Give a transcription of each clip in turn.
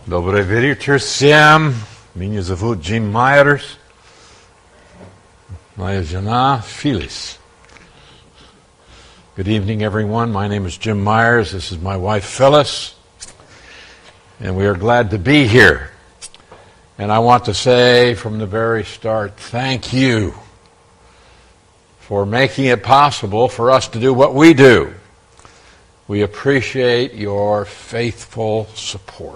Добрый вечер всем. Меня зовут Jim Myers. Моя жена Phyllis. Good evening, everyone. My name is Jim Myers. This is my wife Phyllis. And we are glad to be here. And I want to say from the very start, thank you for making it possible for us to do what we do. We appreciate your faithful support.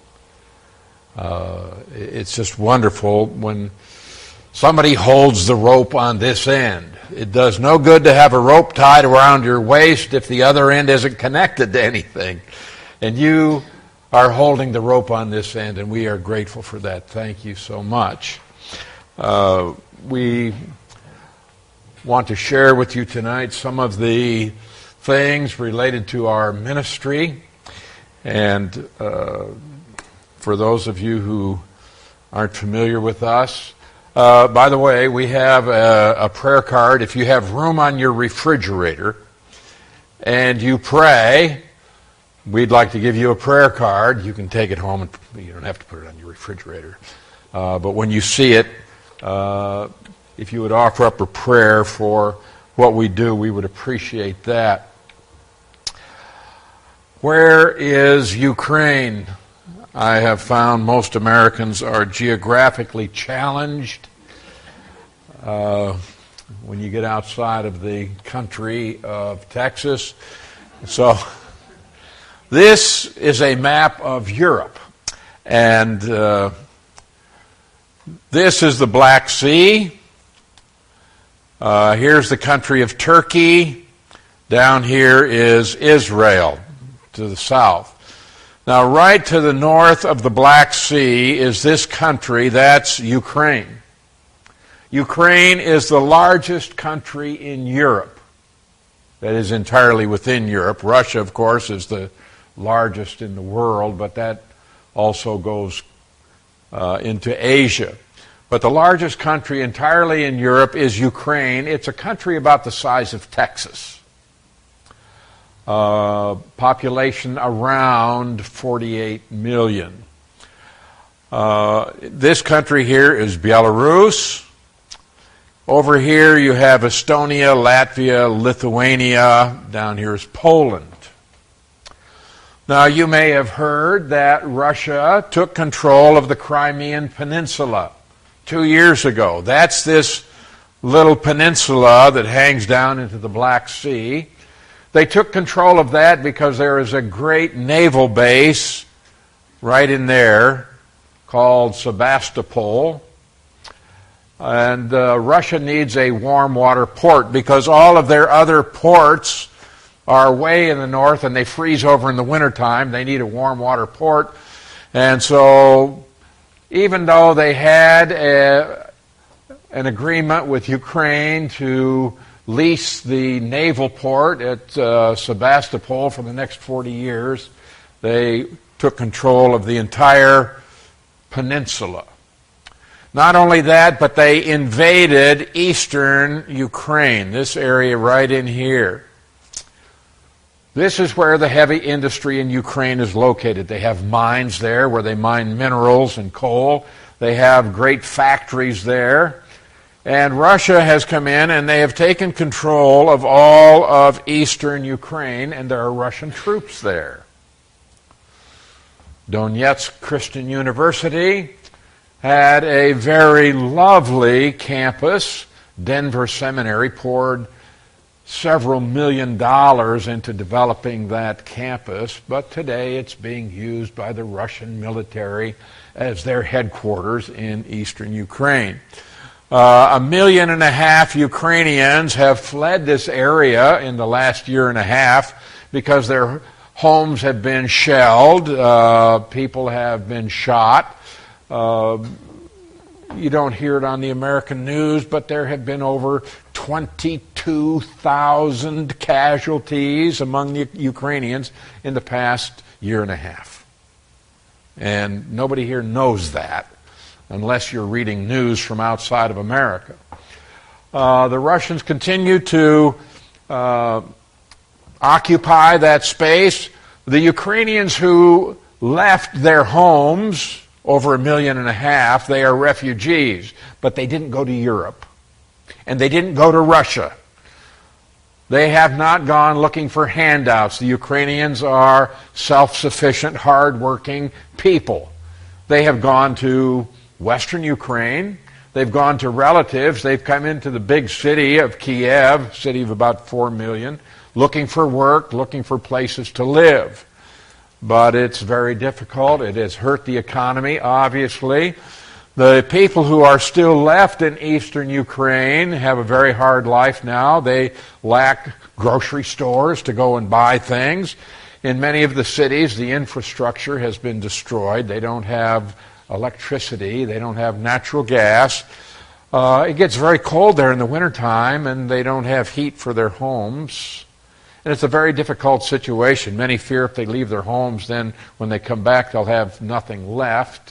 It's just wonderful when somebody holds the rope on this end. It does no good to have a rope tied around your waist if the other end isn't connected to anything. And you are holding the rope on this end, and we are grateful for that. Thank you so much. We want to share with you tonight some of the things related to our ministry. And for those of you who aren't familiar with us, by the way, we have a prayer card. If you have room on your refrigerator and you pray, we'd like to give you a prayer card. You can take it home, and you don't have to put it on your refrigerator. But when you see it, if you would offer up a prayer for what we do, we would appreciate that. Where is Ukraine? I have found most Americans are geographically challenged. When you get outside of the country of Texas. So this is a map of Europe. And this is the Black Sea. Here's the country of Turkey. Down here is Israel to the south. Now, right to the north of the Black Sea is this country, that's Ukraine. Ukraine is the largest country in Europe. That is entirely within Europe. Russia, of course, is the largest in the world, but that also goes into Asia. But the largest country entirely in Europe is Ukraine. It's a country about the size of Texas. Population around 48 million. This country here is Belarus. Over here you have Estonia, Latvia, Lithuania. Down here is Poland. Now you may have heard that Russia took control of the Crimean Peninsula 2 years ago. That's this little peninsula that hangs down into the Black Sea. They took control of that because there is a great naval base right in there called Sebastopol. And Russia needs a warm water port because all of their other ports are way in the north and they freeze over in the wintertime. They need a warm water port. And so even though they had an agreement with Ukraine to lease the naval port at Sebastopol for the next 40 years, they took control of the entire peninsula. Not only that, but they invaded eastern Ukraine, this area right in here. This is where the heavy industry in Ukraine is located. They have mines there where they mine minerals and coal. They have great factories there. And Russia has come in and they have taken control of all of eastern Ukraine, and there are Russian troops there. Donetsk Christian University had a very lovely campus. Denver Seminary poured several $1 million into developing that campus, but today it's being used by the Russian military as their headquarters in eastern Ukraine. 1.5 million Ukrainians have fled this area in the last year and a half because their homes have been shelled, people have been shot. You don't hear it on the American news, but there have been over 22,000 casualties among the Ukrainians in the past year and a half. And nobody here knows that, unless you're reading news from outside of America. The Russians continue to occupy that space. The Ukrainians who left their homes, over 1.5 million. They are refugees, but they didn't go to Europe, and they didn't go to Russia. They have not gone looking for handouts. The Ukrainians are self-sufficient, hard-working people. They have gone to Western Ukraine. They've gone to relatives. They've come into the big city of Kiev, city of about 4 million, looking for work, looking for places to live. But it's very difficult. It has hurt the economy, obviously. The people who are still left in eastern Ukraine have a very hard life now. They lack grocery stores to go and buy things. In many of the cities, the infrastructure has been destroyed. They don't have electricity. They don't have natural gas. It gets very cold there in the wintertime, and they don't have heat for their homes. And it's a very difficult situation. Many fear if they leave their homes, then when they come back, they'll have nothing left.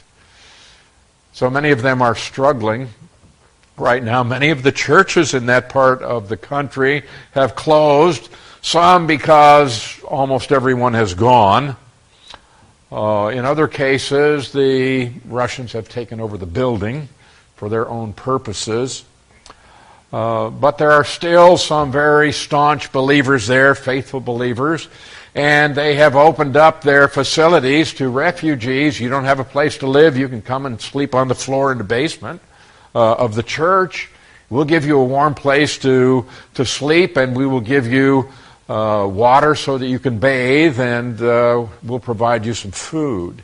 So many of them are struggling right now. Many of the churches in that part of the country have closed, some because almost everyone has gone. In other cases, the Russians have taken over the building for their own purposes. But there are still some very staunch believers there, faithful believers, and they have opened up their facilities to refugees. You don't have a place to live, you can come and sleep on the floor in the basement of the church. We'll give you a warm place to sleep, and we will give you water so that you can bathe, and we'll provide you some food.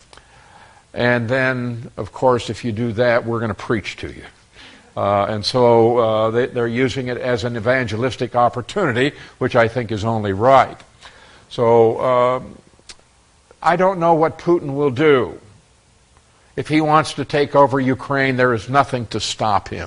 And then, of course, if you do that, we're going to preach to you. And so they're using it as an evangelistic opportunity, which I think is only right. So I don't know what Putin will do. If he wants to take over Ukraine, there is nothing to stop him.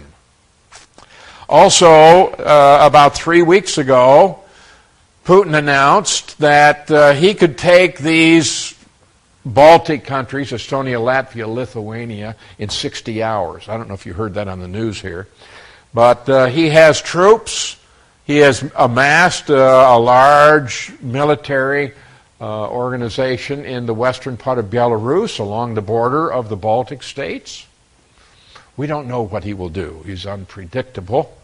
Also, about 3 weeks ago, Putin announced that he could take these Baltic countries, Estonia, Latvia, Lithuania, in 60 hours. I don't know if you heard that on the news here. But he has troops. He has amassed a large military organization in the western part of Belarus along the border of the Baltic states. We don't know what he will do. He's unpredictable.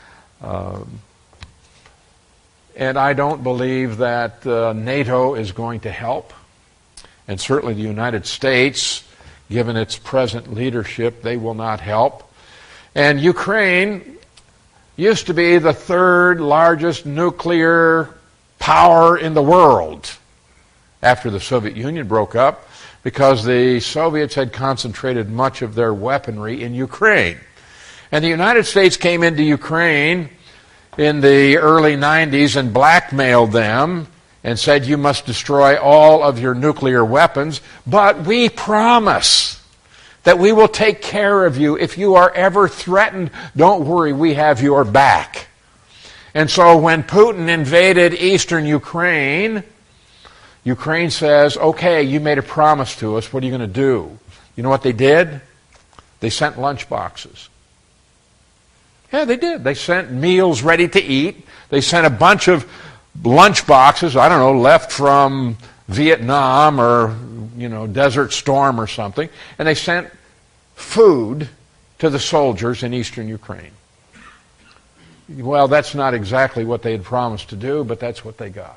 And I don't believe that NATO is going to help. And certainly the United States, given its present leadership, they will not help. And Ukraine used to be the third largest nuclear power in the world after the Soviet Union broke up, because the Soviets had concentrated much of their weaponry in Ukraine. And the United States came into Ukraine in the early 90s and blackmailed them and said, you must destroy all of your nuclear weapons, but we promise that we will take care of you. If you are ever threatened, don't worry, we have your back. And so when Putin invaded eastern Ukraine, Ukraine says, okay, you made a promise to us, what are you going to do? You know what they did? They sent lunch boxes. Yeah, they did. They sent meals ready to eat. They sent a bunch of lunch boxes, I don't know, left from Vietnam or, Desert Storm or something, and they sent food to the soldiers in eastern Ukraine. Well, that's not exactly what they had promised to do, but that's what they got.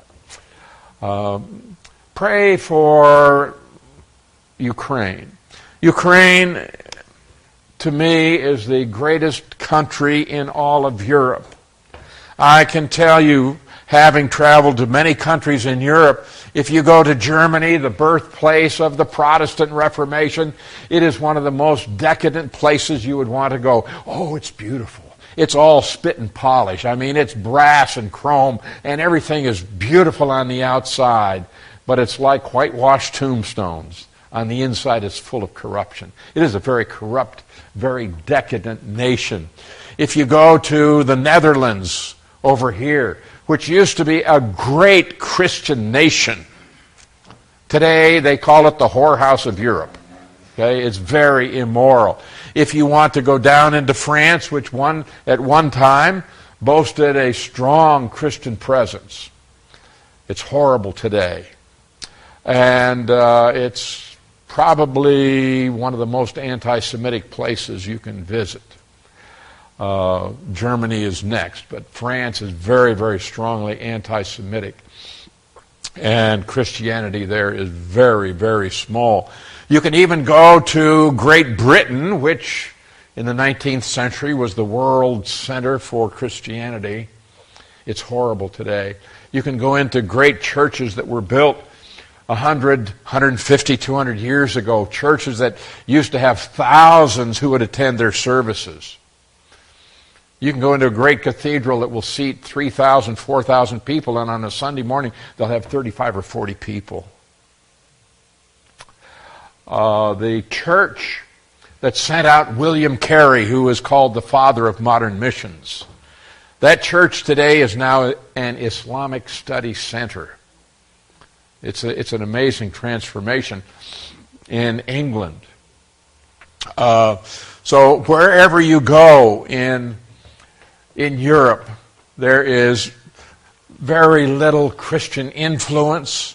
Pray for Ukraine. Ukraine, to me, is the greatest country in all of Europe. I can tell you, having traveled to many countries in Europe, if you go to Germany, the birthplace of the Protestant Reformation, it is one of the most decadent places you would want to go. Oh, it's beautiful. It's all spit and polish. I mean, it's brass and chrome, and everything is beautiful on the outside, but it's like whitewashed tombstones. On the inside, it's full of corruption. It is a very corrupt, very decadent nation. If you go to the Netherlands over here, which used to be a great Christian nation, today they call it the whorehouse of Europe. Okay, it's very immoral. If you want to go down into France, which at one time boasted a strong Christian presence, it's horrible today. And it's probably one of the most anti-Semitic places you can visit. Germany is next, but France is very, very strongly anti-Semitic. And Christianity there is very, very small. You can even go to Great Britain, which in the 19th century was the world center for Christianity. It's horrible today. You can go into great churches that were built 100, 150, 200 years ago, churches that used to have thousands who would attend their services. You can go into a great cathedral that will seat 3,000, 4,000 people, and on a Sunday morning they'll have 35 or 40 people. The church that sent out William Carey, who is called the father of modern missions, that church today is now an Islamic study center. It's an amazing transformation in England. So wherever you go in Europe, there is very little Christian influence.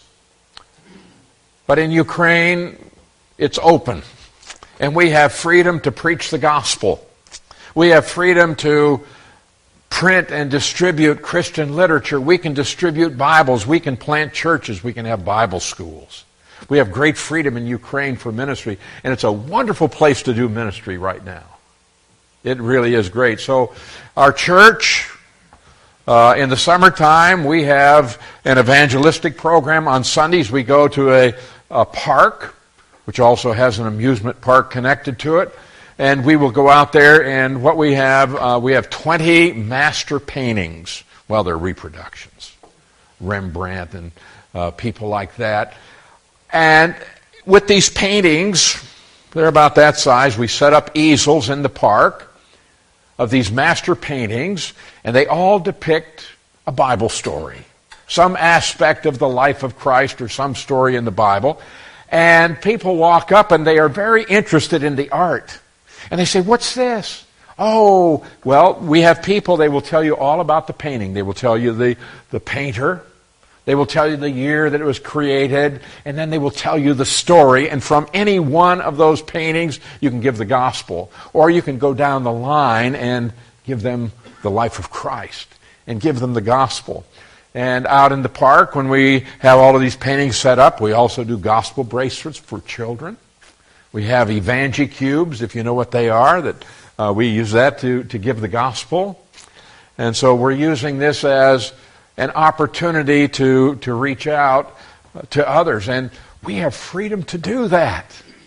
But in Ukraine, it's open. And we have freedom to preach the gospel. We have freedom to print and distribute Christian literature. We can distribute Bibles. We can plant churches. We can have Bible schools. We have great freedom in Ukraine for ministry. And it's a wonderful place to do ministry right now. It really is great. So our church, in the summertime, we have an evangelistic program. On Sundays, we go to a park, which also has an amusement park connected to it. And we will go out there, and what we have 20 master paintings. Well, they're reproductions. Rembrandt and people like that. And with these paintings, they're about that size, we set up easels in the park of these master paintings, and they all depict a Bible story, some aspect of the life of Christ or some story in the Bible. And people walk up and they are very interested in the art. And they say, "What's this?" "Oh, well, we have people, they will tell you all about the painting. They will tell you the painter. They will tell you the year that it was created, and then they will tell you the story. And from any one of those paintings, you can give the gospel. Or you can go down the line and give them the life of Christ and give them the gospel." And out in the park, when we have all of these paintings set up, we also do gospel bracelets for children. We have Evangicubes, if you know what they are, that we use that to give the gospel. And so we're using this as an opportunity to reach out to others. And we have freedom to do that.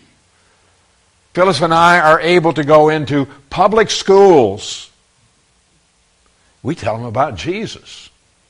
Phyllis and I are able to go into public schools. We tell them about Jesus.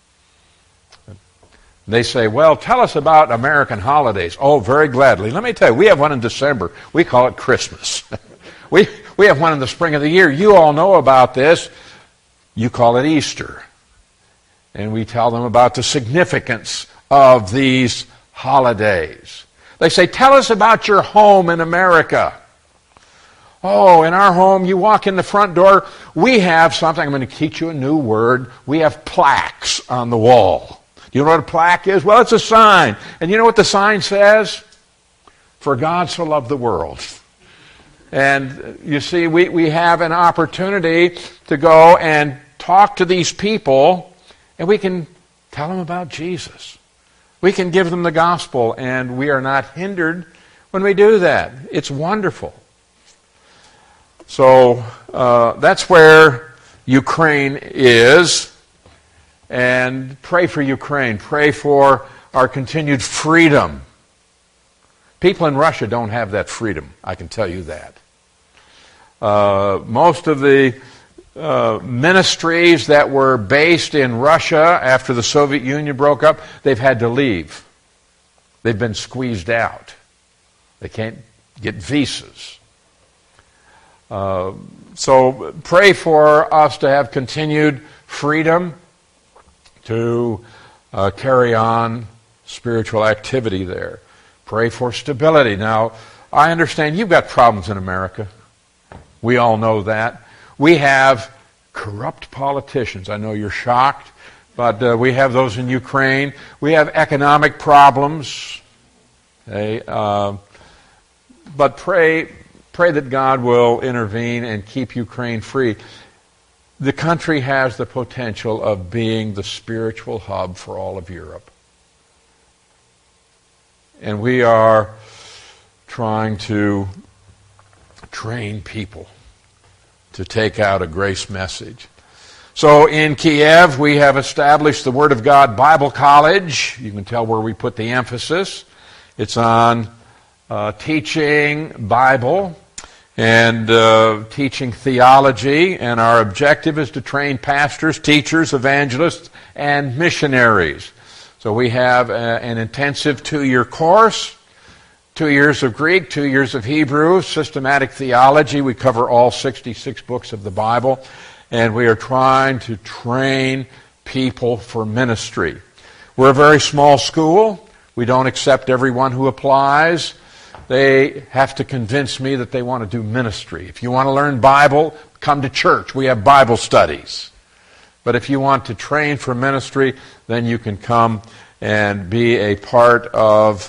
They say, "Well, tell us about American holidays." "Oh, very gladly. Let me tell you, we have one in December. We call it Christmas. we have one in the spring of the year. You all know about this. You call it Easter." And we tell them about the significance of these holidays. They say, "Tell us about your home in America." "Oh, in our home, you walk in the front door, we have something." I'm going to teach you a new word. We have plaques on the wall. You know what a plaque is? Well, it's a sign. And you know what the sign says? "For God so loved the world." And you see, we have an opportunity to go and talk to these people, and we can tell them about Jesus. We can give them the gospel, and we are not hindered when we do that. It's wonderful. So that's where Ukraine is. And pray for Ukraine. Pray for our continued freedom. People in Russia don't have that freedom, I can tell you that. Most of the ministries that were based in Russia after the Soviet Union broke up, they've had to leave. They've been squeezed out. They can't get visas. So pray for us to have continued freedom to carry on spiritual activity there. Pray for stability. Now, I understand you've got problems in America. We all know that. We have corrupt politicians. I know you're shocked, but we have those in Ukraine. We have economic problems. But pray that God will intervene and keep Ukraine free. The country has the potential of being the spiritual hub for all of Europe. And we are trying to train people to take out a grace message. So in Kiev, we have established the Word of God Bible College. You can tell where we put the emphasis. It's on teaching Bible and teaching theology, and our objective is to train pastors, teachers, evangelists, and missionaries. So we have an intensive 2-year course, 2 years of Greek, 2 years of Hebrew, systematic theology. We cover all 66 books of the Bible, and we are trying to train people for ministry. We're a very small school. We don't accept everyone who applies. They have to convince me that they want to do ministry. If you want to learn Bible, come to church. We have Bible studies. But if you want to train for ministry, then you can come and be a part of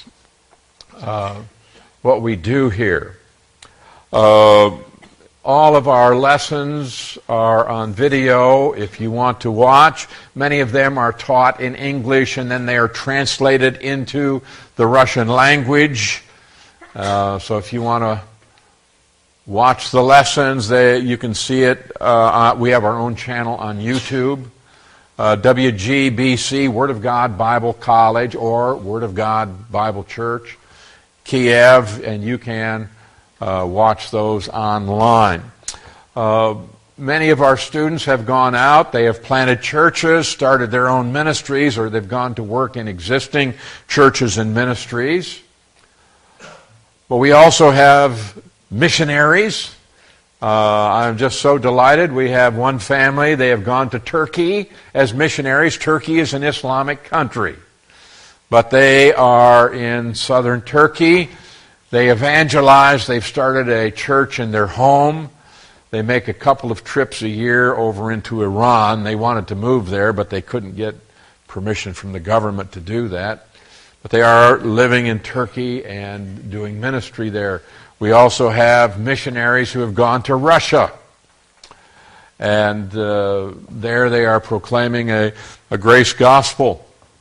what we do here. All of our lessons are on video if you want to watch. Many of them are taught in English and then they are translated into the Russian language. So if you want to watch the lessons, you can see it. We have our own channel on YouTube. WGBC, Word of God Bible College, or Word of God Bible Church, Kiev, and you can watch those online. Many of our students have gone out. They have planted churches, started their own ministries, or they've gone to work in existing churches and ministries. But we also have missionaries. I'm just so delighted. We have one family. They have gone to Turkey as missionaries. Turkey is an Islamic country. But they are in southern Turkey. They evangelize. They've started a church in their home. They make a couple of trips a year over into Iran. They wanted to move there, but they couldn't get permission from the government to do that. But they are living in Turkey and doing ministry there. We also have missionaries who have gone to Russia. And there they are proclaiming a grace gospel.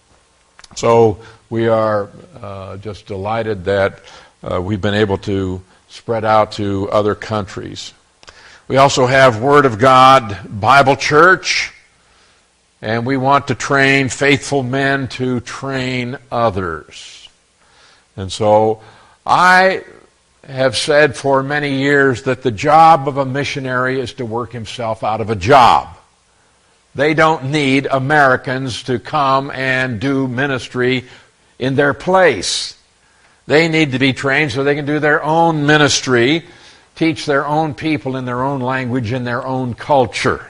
So we are just delighted that we've been able to spread out to other countries. We also have Word of God Bible Church. And we want to train faithful men to train others. And so I have said for many years that the job of a missionary is to work himself out of a job. They don't need Americans to come and do ministry in their place. They need to be trained so they can do their own ministry, teach their own people in their own language, in their own culture.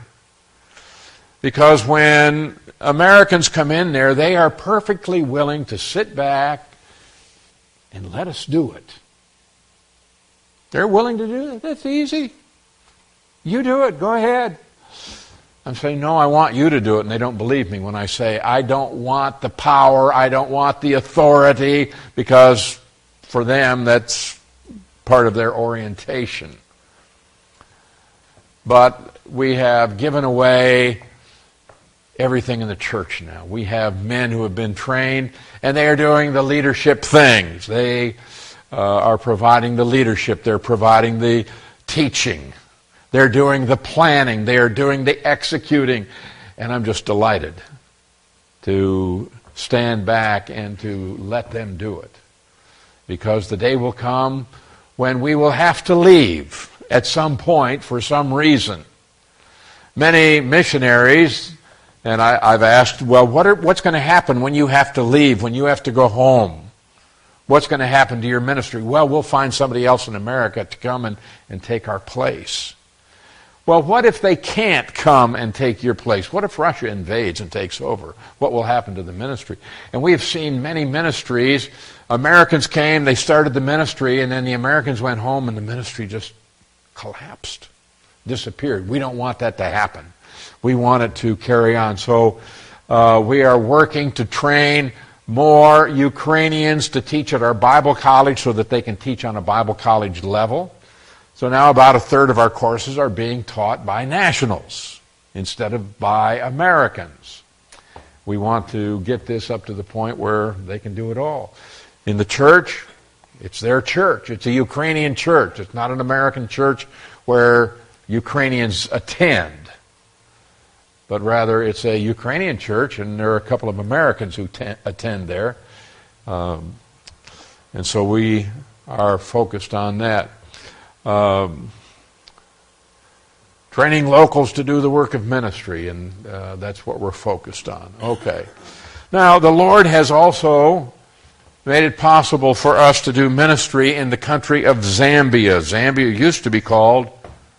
Because when Americans come in there, they are perfectly willing to sit back and let us do it. They're willing to do it. That's easy. You do it. Go ahead. I'm saying, no, I want you to do it. And they don't believe me when I say, I don't want the power. I don't want the authority. Because for them, that's part of their orientation. But we have given away everything in the church now. We have men who have been trained, and they are doing the leadership things. They are providing the leadership. They're providing the teaching. They're doing the planning. They are doing the executing. And I'm just delighted to stand back and to let them do it. Because the day will come when we will have to leave at some point for some reason. Many missionaries, and I've asked, well, what's going to happen when you have to leave, when you have to go home? What's going to happen to your ministry? Well, we'll find somebody else in America to come and take our place. Well, what if they can't come and take your place? What if Russia invades and takes over? What will happen to the ministry? And we have seen many ministries. Americans came, they started the ministry, and then the Americans went home and the ministry just collapsed, disappeared. We don't want that to happen. We want it to carry on. So we are working to train more Ukrainians to teach at our Bible college so that they can teach on a Bible college level. So now about a third of our courses are being taught by nationals instead of by Americans. We want to get this up to the point where they can do it all. In the church, it's their church. It's a Ukrainian church. It's not an American church where Ukrainians attend. But rather, it's a Ukrainian church, and there are a couple of Americans who attend there. And so we are focused on that. Training locals to do the work of ministry, and that's what we're focused on. Okay. Now, the Lord has also made it possible for us to do ministry in the country of Zambia. Zambia used to be called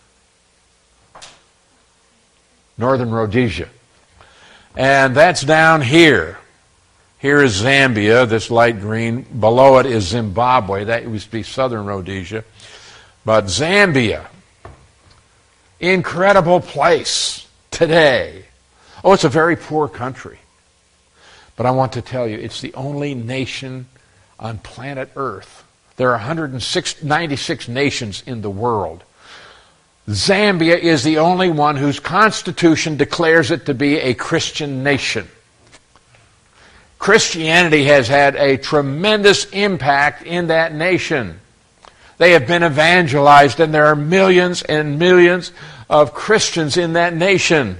Northern Rhodesia. And that's down here. Here is Zambia, this light green. Below it is Zimbabwe. That used to be Southern Rhodesia. But Zambia, incredible place today. Oh, it's a very poor country. But I want to tell you, it's the only nation on planet Earth. There are 196 nations in the world. Zambia is the only one whose constitution declares it to be a Christian nation. Christianity has had a tremendous impact in that nation. They have been evangelized, and there are millions and millions of Christians in that nation.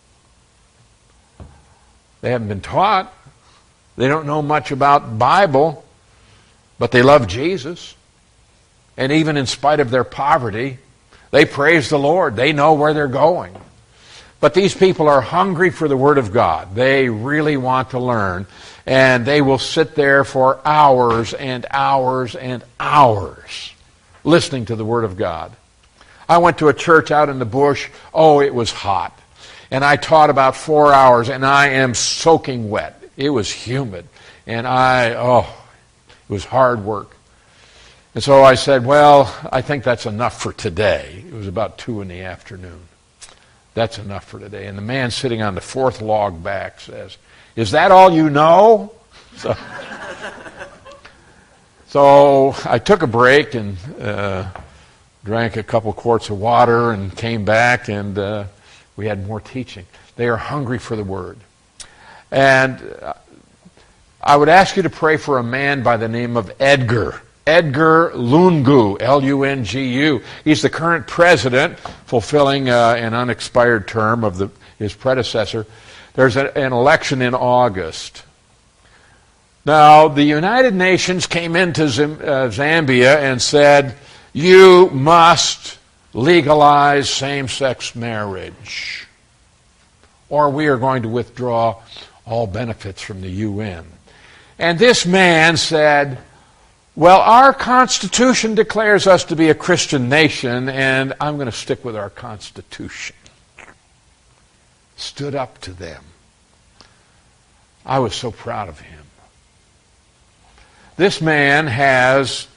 They haven't been taught. They don't know much about Bible, but they love Jesus. And even in spite of their poverty, they praise the Lord. They know where they're going. But these people are hungry for the Word of God. They really want to learn. And they will sit there for hours and hours and hours listening to the Word of God. I went to a church out in the bush. Oh, it was hot. And I taught about 4 hours, and I am soaking wet. It was humid. And it was hard work. And so I said, well, I think that's enough for today. It was about 2 in the afternoon. That's enough for today. And the man sitting on the fourth log back says, is that all you know? So I took a break and drank a couple quarts of water and came back, and we had more teaching. They are hungry for the Word. And I would ask you to pray for a man by the name of Edgar Lungu, Lungu. He's the current president, fulfilling an unexpired term of his predecessor. There's an election in August. Now, the United Nations came into Zambia and said, you must legalize same-sex marriage, or we are going to withdraw all benefits from the UN. And this man said, well, our Constitution declares us to be a Christian nation, and I'm going to stick with our Constitution. Stood up to them. I was so proud of him. This man has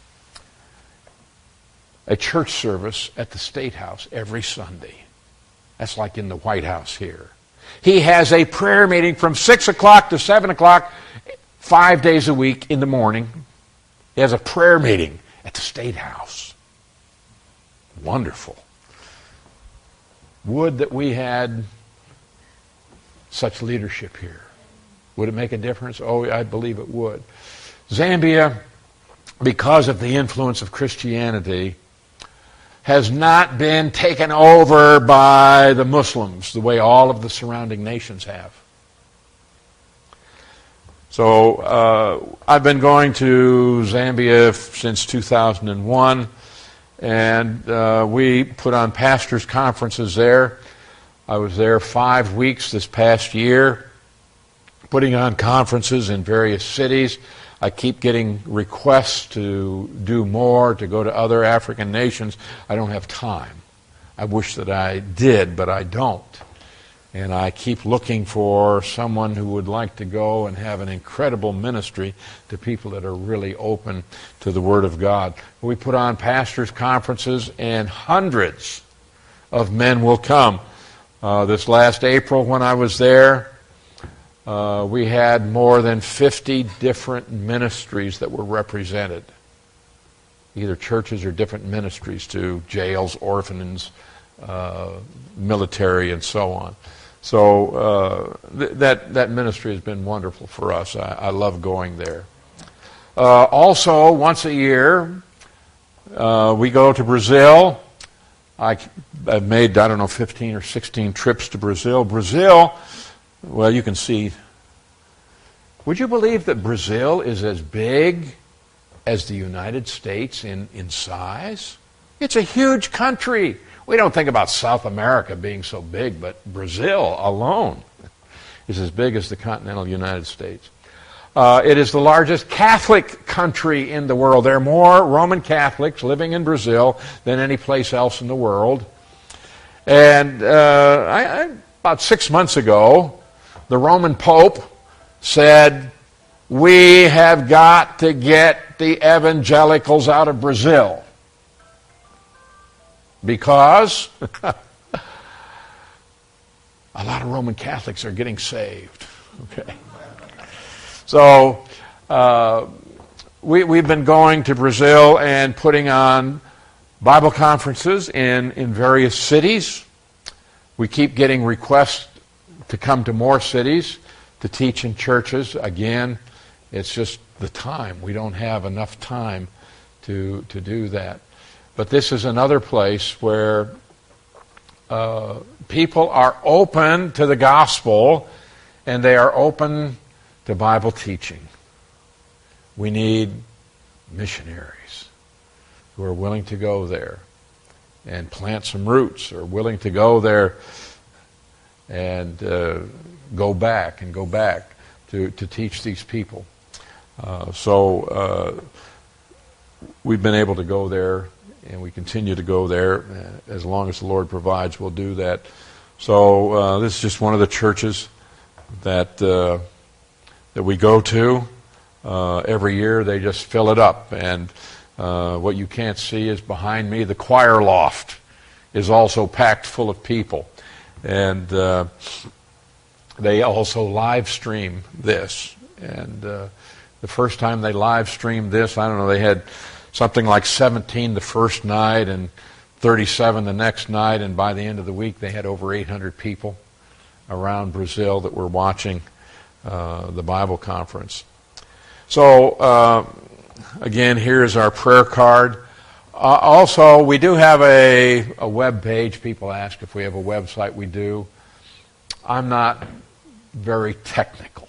a church service at the State House every Sunday. That's like in the White House here. He has a prayer meeting from 6 o'clock to 7 o'clock, 5 days a week in the morning. He has a prayer meeting at the State House. Wonderful. Would that we had such leadership here. Would it make a difference? Oh, I believe it would. Zambia, because of the influence of Christianity, has not been taken over by the Muslims the way all of the surrounding nations have. So I've been going to Zambia since 2001, and we put on pastors' conferences there. I was there 5 weeks this past year, putting on conferences in various cities. I keep getting requests to do more, to go to other African nations. I don't have time. I wish that I did, but I don't. And I keep looking for someone who would like to go and have an incredible ministry to people that are really open to the Word of God. We put on pastors' conferences, and hundreds of men will come. This last April when I was there, we had more than 50 different ministries that were represented, either churches or different ministries to jails, orphanages, military, and so on. So that ministry has been wonderful for us. I love going there. Also, once a year, we go to Brazil. I've made, 15 or 16 trips to Brazil. Brazil, well, you can see. Would you believe that Brazil is as big as the United States in size? It's a huge country. We don't think about South America being so big, but Brazil alone is as big as the continental United States. It is the largest Catholic country in the world. There are more Roman Catholics living in Brazil than any place else in the world. And about 6 months ago, the Roman Pope said, "We have got to get the evangelicals out of Brazil." Because a lot of Roman Catholics are getting saved. Okay. So we've been going to Brazil and putting on Bible conferences in various cities. We keep getting requests to come to more cities to teach in churches. Again, it's just the time. We don't have enough time to do that. But this is another place where people are open to the gospel and they are open to Bible teaching. We need missionaries who are willing to go there and plant some roots, or willing to go there and go back to teach these people. So we've been able to go there, and we continue to go there. As long as the Lord provides, we'll do that. So this is just one of the churches that we go to. Every year they just fill it up. And what you can't see is behind me, the choir loft is also packed full of people. And they also live stream this. And the first time they live streamed this, they had something like 17 the first night and 37 the next night, and by the end of the week they had over 800 people around Brazil that were watching the Bible conference. So again, here's our prayer card. Also, we do have a web page. People ask if we have a website. We do. I'm not very technical.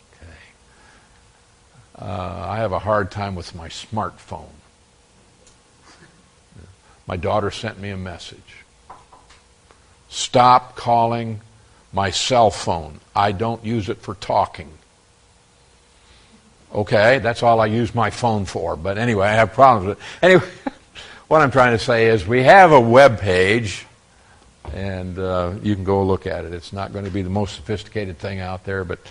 Okay. I have a hard time with my smartphone. My daughter sent me a message. Stop calling my cell phone. I don't use it for talking. Okay, that's all I use my phone for. But anyway, I have problems with it. Anyway, what I'm trying to say is we have a web page, and you can go look at it. It's not going to be the most sophisticated thing out there, but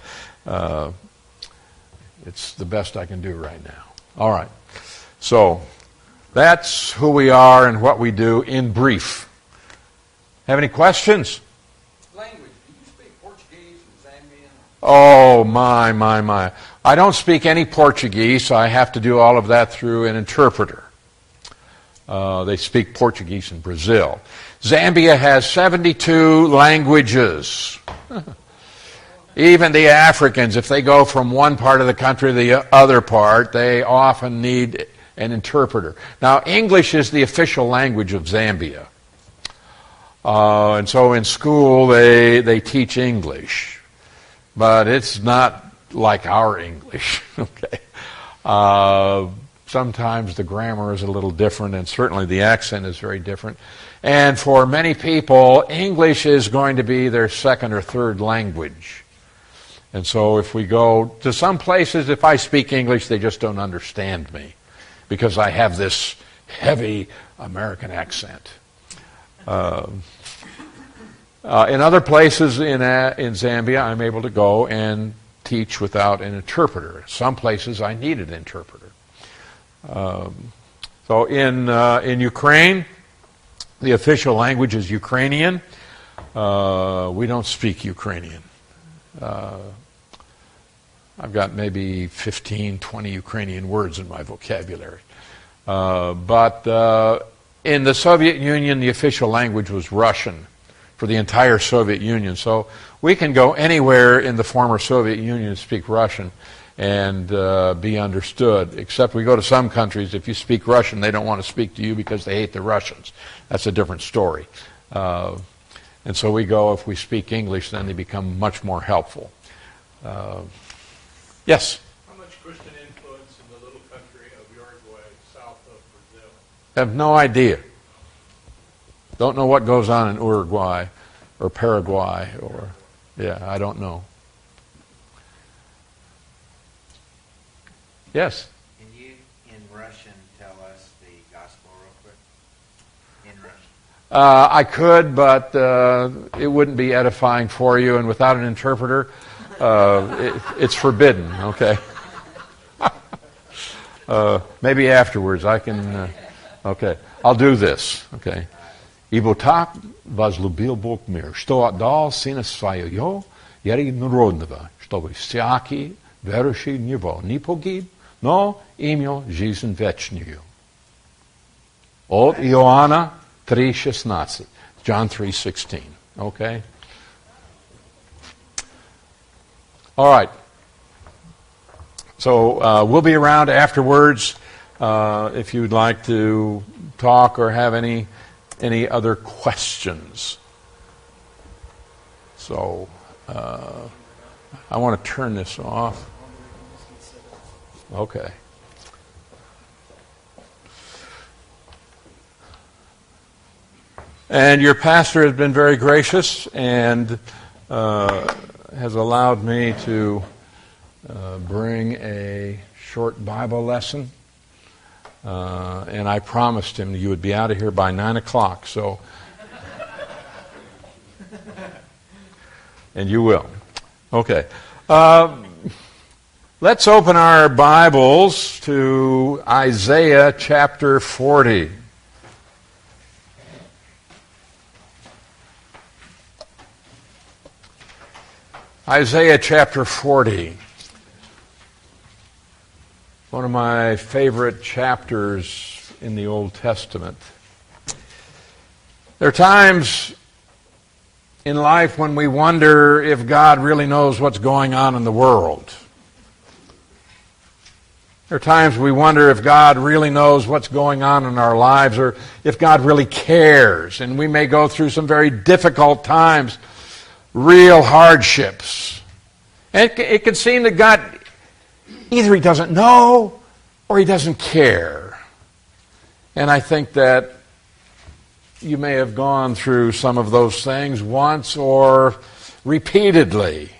it's the best I can do right now. All right. So that's who we are and what we do in brief. Have any questions? Language. Do you speak Portuguese and Zambian? Oh, my. I don't speak any Portuguese. I have to do all of that through an interpreter. They speak Portuguese in Brazil. Zambia has 72 languages. Even the Africans, if they go from one part of the country to the other part, they often need an interpreter. Now, English is the official language of Zambia. And so in school, they teach English. But it's not like our English. Okay. Sometimes the grammar is a little different, and certainly the accent is very different. And for many people, English is going to be their second or third language. And so if we go to some places, if I speak English, they just don't understand me because I have this heavy American accent. In other places in Zambia, I'm able to go and teach without an interpreter. Some places I need an interpreter. So in Ukraine, the official language is Ukrainian. We don't speak Ukrainian. I've got maybe 15, 20 Ukrainian words in my vocabulary. But in the Soviet Union, the official language was Russian for the entire Soviet Union. So we can go anywhere in the former Soviet Union and speak Russian and be understood, except we go to some countries, if you speak Russian, they don't want to speak to you because they hate the Russians. That's a different story. And so we go, if we speak English, then they become much more helpful. Yes? How much Christian influence in the little country of Uruguay, south of Brazil? I have no idea. Don't know what goes on in Uruguay or Paraguay or, I don't know. Yes? Can you, in Russian, tell us the gospel real quick? In Russian. I could, but it wouldn't be edifying for you, and without an interpreter, it's forbidden, okay? Maybe afterwards I can, okay. I'll do this, okay? Ибо так возлюбил Бог мир, что отдал Сына Своего Единородного, чтобы всякий верующий в Него не погиб, но имел жизнь вечную. От Иоанна 3:16. John 3:16. Okay? All right. So we'll be around afterwards if you'd like to talk or have any other questions. So I want to turn this off. Okay. And your pastor has been very gracious and has allowed me to bring a short Bible lesson. And I promised him you would be out of here by 9 o'clock. So, and you will. Okay. Let's open our Bibles to Isaiah chapter 40. Isaiah chapter 40. One of my favorite chapters in the Old Testament. There are times in life when we wonder if God really knows what's going on in the world. There are times we wonder if God really knows what's going on in our lives or if God really cares. And we may go through some very difficult times, real hardships. And it can seem that God, either He doesn't know or He doesn't care. And I think that you may have gone through some of those things once or repeatedly.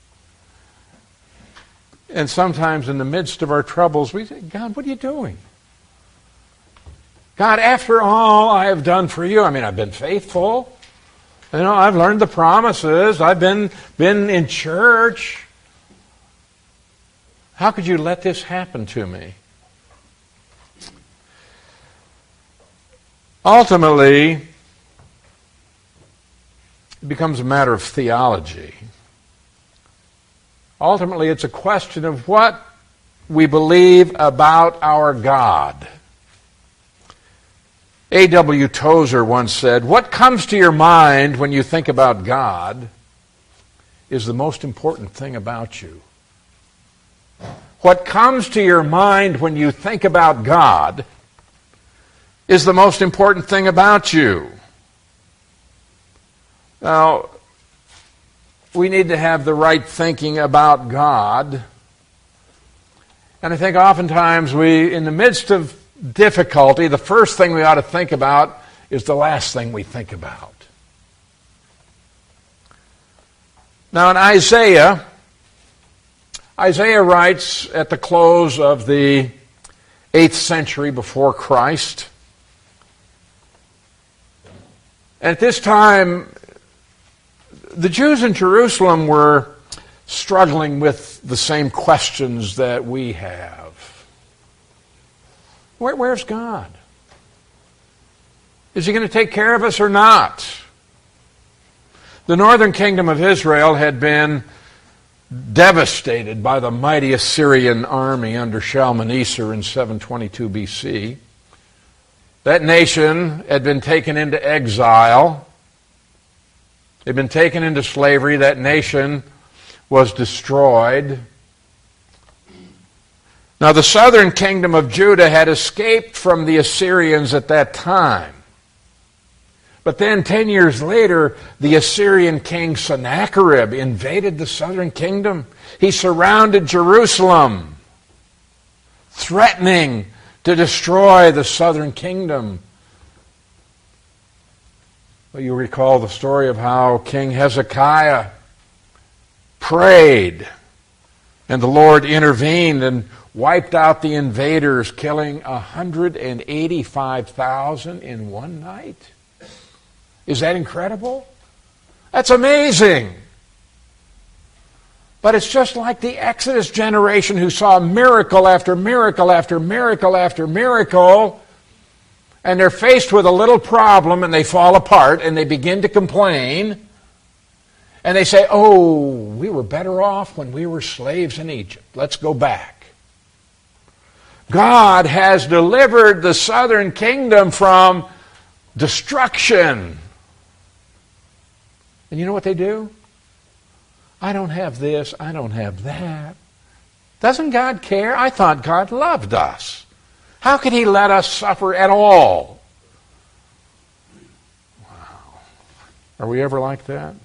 And sometimes in the midst of our troubles, we say, God, what are you doing? God, after all I have done for you, I mean, I've been faithful. You know, I've learned the promises. I've been in church. How could you let this happen to me? Ultimately, it becomes a matter of theology. Ultimately, it's a question of what we believe about our God. A.W. Tozer once said, "What comes to your mind when you think about God is the most important thing about you." What comes to your mind when you think about God is the most important thing about you. Now, we need to have the right thinking about God. And I think oftentimes in the midst of difficulty, the first thing we ought to think about is the last thing we think about. Now in Isaiah writes at the close of the 8th century before Christ. And at this time, the Jews in Jerusalem were struggling with the same questions that we have. Where's God? Is He going to take care of us or not? The northern kingdom of Israel had been devastated by the mighty Assyrian army under Shalmaneser in 722 BC. That nation had been taken into exile. They'd been taken into slavery. That nation was destroyed. Now, the southern kingdom of Judah had escaped from the Assyrians at that time. But then 10 years later, the Assyrian king Sennacherib invaded the southern kingdom. He surrounded Jerusalem, threatening to destroy the southern kingdom. Well, you recall the story of how King Hezekiah prayed, and the Lord intervened and wiped out the invaders, killing 185,000 in one night. Is that incredible? That's amazing. But it's just like the Exodus generation who saw miracle after miracle after miracle after miracle, and they're faced with a little problem and they fall apart and they begin to complain. And they say, oh, we were better off when we were slaves in Egypt. Let's go back. God has delivered the southern kingdom from destruction. And you know what they do? I don't have this, I don't have that. Doesn't God care? I thought God loved us. How could He let us suffer at all? Wow. Are we ever like that?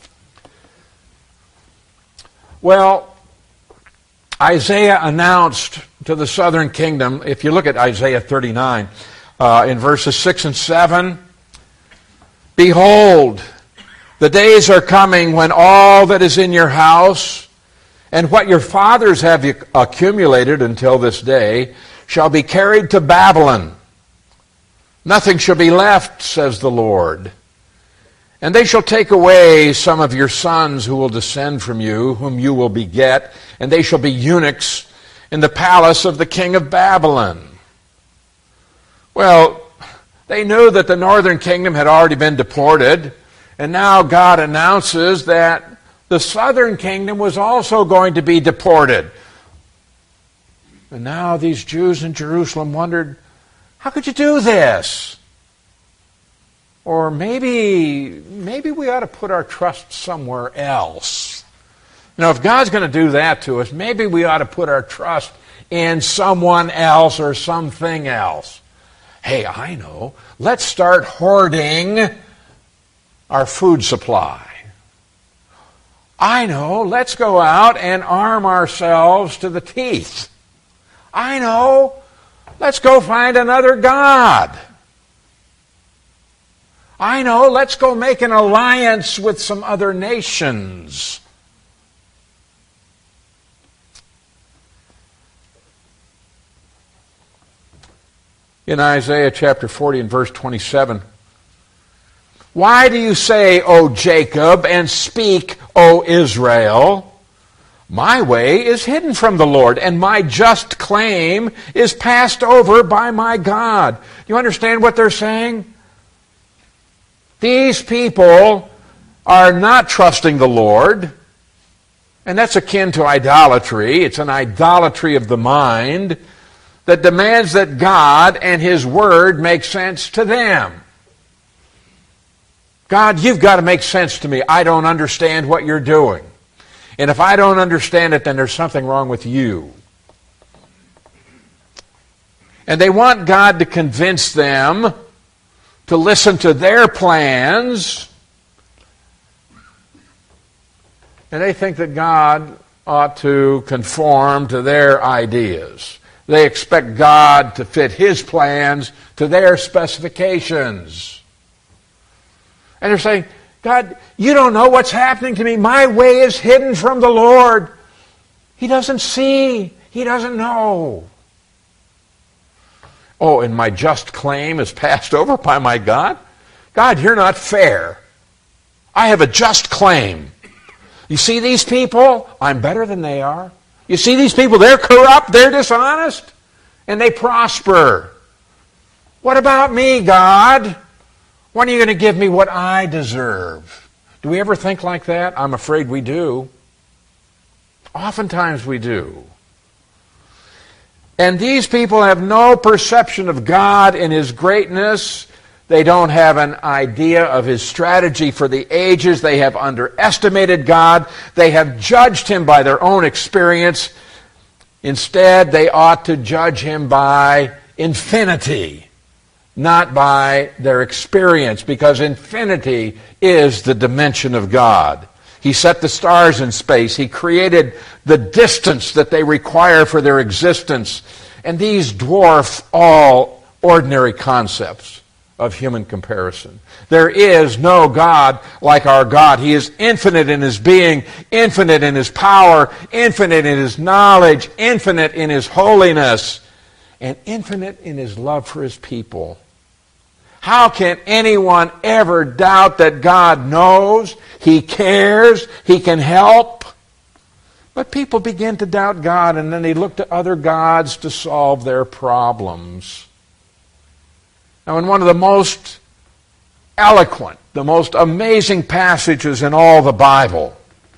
Well, Isaiah announced to the southern kingdom, if you look at Isaiah 39, in verses 6 and 7, behold, the days are coming when all that is in your house and what your fathers have accumulated until this day shall be carried to Babylon. Nothing shall be left, says the Lord. And they shall take away some of your sons who will descend from you, whom you will beget, and they shall be eunuchs in the palace of the king of Babylon. Well, they knew that the northern kingdom had already been deported, and now God announces that the southern kingdom was also going to be deported. And now these Jews in Jerusalem wondered, how could you do this? Or maybe we ought to put our trust somewhere else. You know, if God's going to do that to us, maybe we ought to put our trust in someone else or something else. Hey, I know. Let's start hoarding our food supply. I know. Let's go out and arm ourselves to the teeth. I know. Let's go find another god. I know, let's go make an alliance with some other nations. In Isaiah chapter 40 and verse 27, why do you say, O Jacob, and speak, O Israel? My way is hidden from the Lord, and my just claim is passed over by my God. You understand what they're saying? These people are not trusting the Lord, and that's akin to idolatry. It's an idolatry of the mind that demands that God and His Word make sense to them. God, you've got to make sense to me. I don't understand what you're doing. And if I don't understand it, then there's something wrong with you. And they want God to convince them to listen to their plans, and they think that God ought to conform to their ideas. They expect God to fit His plans to their specifications. And they're saying, God, you don't know what's happening to me. My way is hidden from the Lord. He doesn't see. He doesn't know. Oh, and my just claim is passed over by my God? God, you're not fair. I have a just claim. You see these people? I'm better than they are. You see these people? They're corrupt, they're dishonest, and they prosper. What about me, God? When are you going to give me what I deserve? Do we ever think like that? I'm afraid we do. Oftentimes we do. And these people have no perception of God and His greatness. They don't have an idea of His strategy for the ages. They have underestimated God. They have judged Him by their own experience. Instead, they ought to judge Him by infinity, not by their experience, because infinity is the dimension of God. He set the stars in space. He created the distance that they require for their existence. And these dwarf all ordinary concepts of human comparison. There is no God like our God. He is infinite in His being, infinite in His power, infinite in His knowledge, infinite in His holiness, and infinite in His love for His people. How can anyone ever doubt that God knows, He cares, He can help? But people begin to doubt God, and then they look to other gods to solve their problems. Now, in one of the most eloquent, the most amazing passages in all the Bible,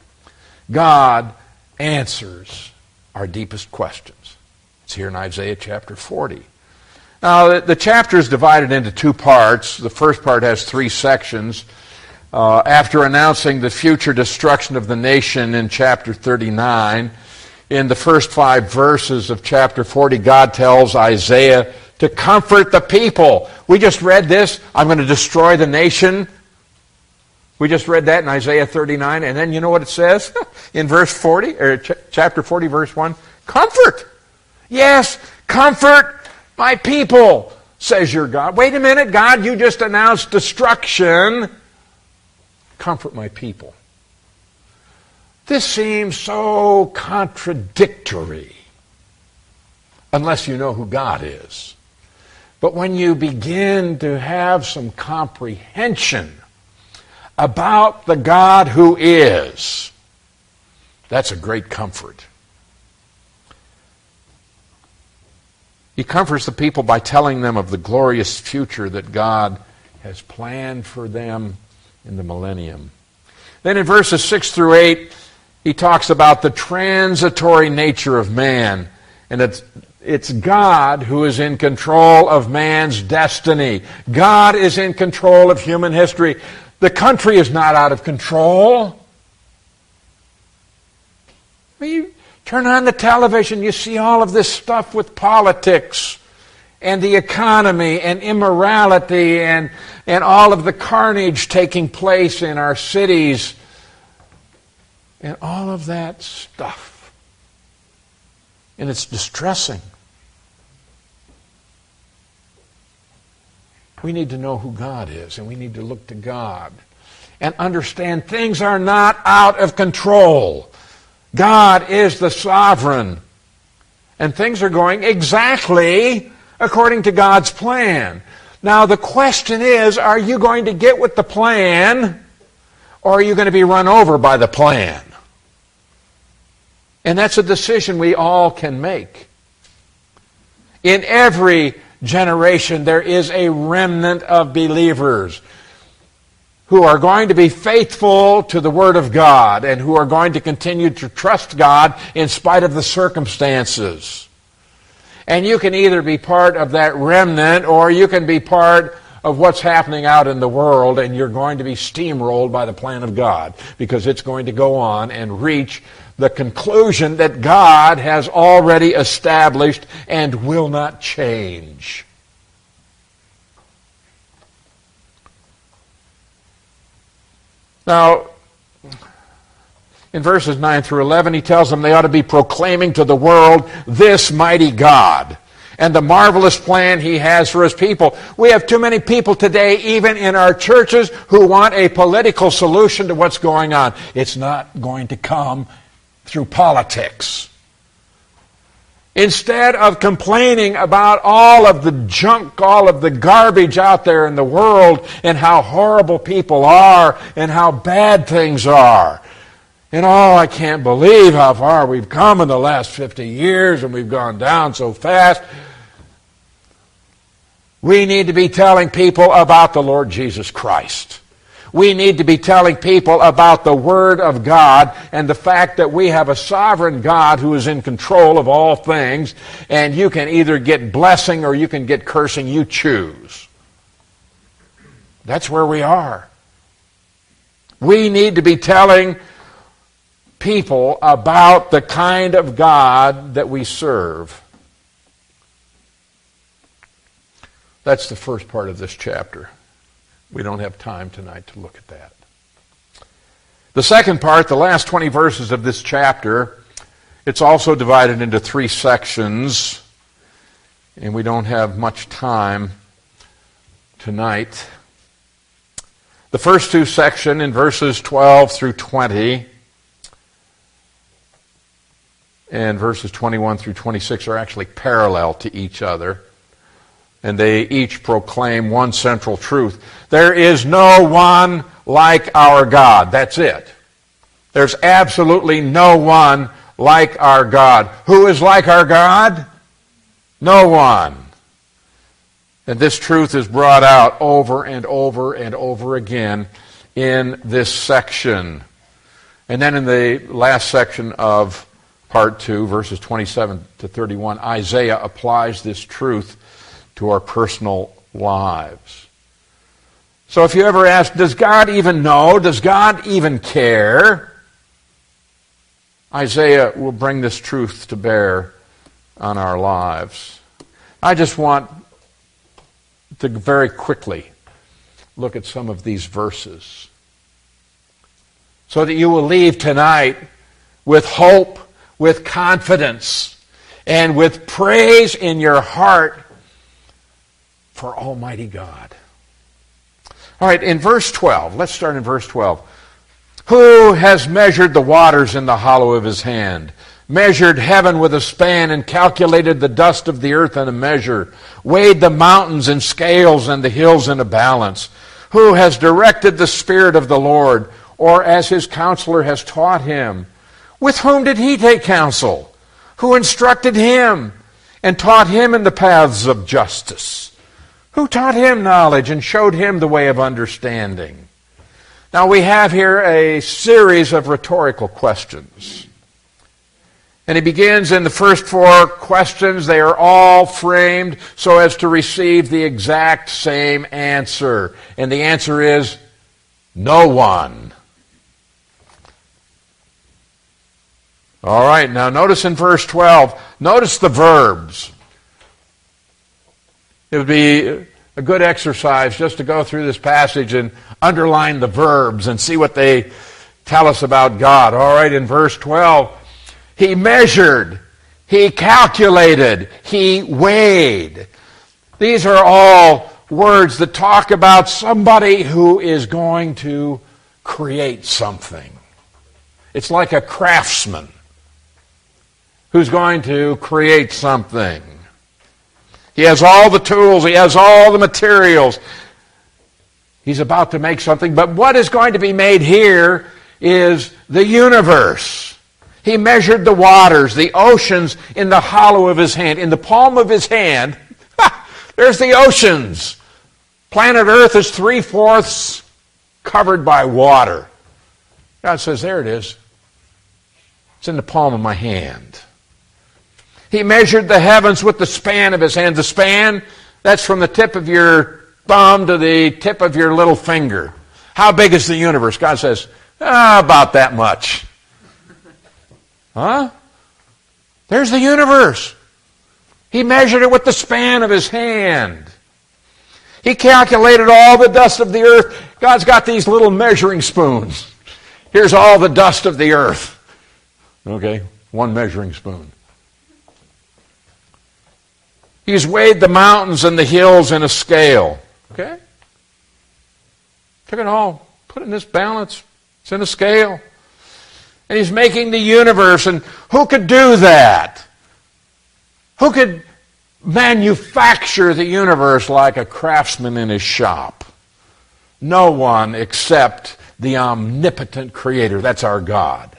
God answers our deepest questions. It's here in Isaiah chapter 40. Now, the chapter is divided into two parts. The first part has 3 sections. After announcing the future destruction of the nation in chapter 39, in the first 5 verses of chapter 40, God tells Isaiah to comfort the people. We just read this. I'm going to destroy the nation. We just read that in Isaiah 39. And then you know what it says in verse 40, or chapter 40, verse 1? Comfort. Yes, comfort my people, says your God. Wait a minute, God, you just announced destruction. Comfort my people. This seems so contradictory unless you know who God is. But when you begin to have some comprehension about the God who is, that's a great comfort. He comforts the people by telling them of the glorious future that God has planned for them in the millennium. Then in verses 6 through 8, he talks about the transitory nature of man. And it's God who is in control of man's destiny. God is in control of human history. The country is not out of control. You turn on the television, you see all of this stuff with politics and the economy and immorality and all of the carnage taking place in our cities and all of that stuff. And it's distressing. We need to know who God is, and we need to look to God and understand things are not out of control. God is the sovereign, and things are going exactly according to God's plan. Now the question is, are you going to get with the plan, or are you going to be run over by the plan? And that's a decision we all can make. In every generation, there is a remnant of believers who are going to be faithful to the Word of God and who are going to continue to trust God in spite of the circumstances. And you can either be part of that remnant or you can be part of what's happening out in the world, and you're going to be steamrolled by the plan of God because it's going to go on and reach the conclusion that God has already established and will not change. Now, in verses 9 through 11, he tells them they ought to be proclaiming to the world this mighty God and the marvelous plan He has for His people. We have too many people today, even in our churches, who want a political solution to what's going on. It's not going to come through politics. Instead of complaining about all of the junk, all of the garbage out there in the world and how horrible people are and how bad things are. And oh, I can't believe how far we've come in the last 50 years and we've gone down so fast. We need to be telling people about the Lord Jesus Christ. We need to be telling people about the Word of God and the fact that we have a sovereign God who is in control of all things, and you can either get blessing or you can get cursing. You choose. That's where we are. We need to be telling people about the kind of God that we serve. That's the first part of this chapter. We don't have time tonight to look at that. The second part, the last 20 verses of this chapter, it's also divided into 3 sections, and we don't have much time tonight. The first 2 sections, in verses 12 through 20, and verses 21 through 26, are actually parallel to each other. And they each proclaim one central truth. There is no one like our God. That's it. There's absolutely no one like our God. Who is like our God? No one. And this truth is brought out over and over and over again in this section. And then in the last section of part 2, verses 27 to 31, Isaiah applies this truth to our personal lives. So if you ever ask, does God even know? Does God even care? Isaiah will bring this truth to bear on our lives. I just want to very quickly look at some of these verses so that you will leave tonight with hope, with confidence, and with praise in your heart for Almighty God. All right, in verse 12, let's start in verse 12. Who has measured the waters in the hollow of his hand, measured heaven with a span, and calculated the dust of the earth in a measure, weighed the mountains in scales and the hills in a balance? Who has directed the Spirit of the Lord, or as his counselor has taught him? With whom did he take counsel? Who instructed him and taught him in the paths of justice? Who taught him knowledge and showed him the way of understanding? Now we have here a series of rhetorical questions. And he begins in the first 4 questions. They are all framed so as to receive the exact same answer. And the answer is no one. All right, now notice in verse 12, notice the verbs. It would be a good exercise just to go through this passage and underline the verbs and see what they tell us about God. All right, in verse 12, he measured, he calculated, he weighed. These are all words that talk about somebody who is going to create something. It's like a craftsman who's going to create something. He has all the tools. He has all the materials. He's about to make something. But what is going to be made here is the universe. He measured the waters, the oceans in the hollow of his hand. In the palm of his hand, there's the oceans. Planet Earth is 3/4 covered by water. God says, there it is. It's in the palm of my hand. He measured the heavens with the span of his hand. The span, that's from the tip of your thumb to the tip of your little finger. How big is the universe? God says, about that much. Huh? There's the universe. He measured it with the span of his hand. He calculated all the dust of the earth. God's got these little measuring spoons. Here's all the dust of the earth. Okay, one measuring spoon. He's weighed the mountains and the hills in a scale. Okay? Took it all, put it in this balance. It's in a scale. And he's making the universe. And who could do that? Who could manufacture the universe like a craftsman in his shop? No one except the omnipotent Creator. That's our God.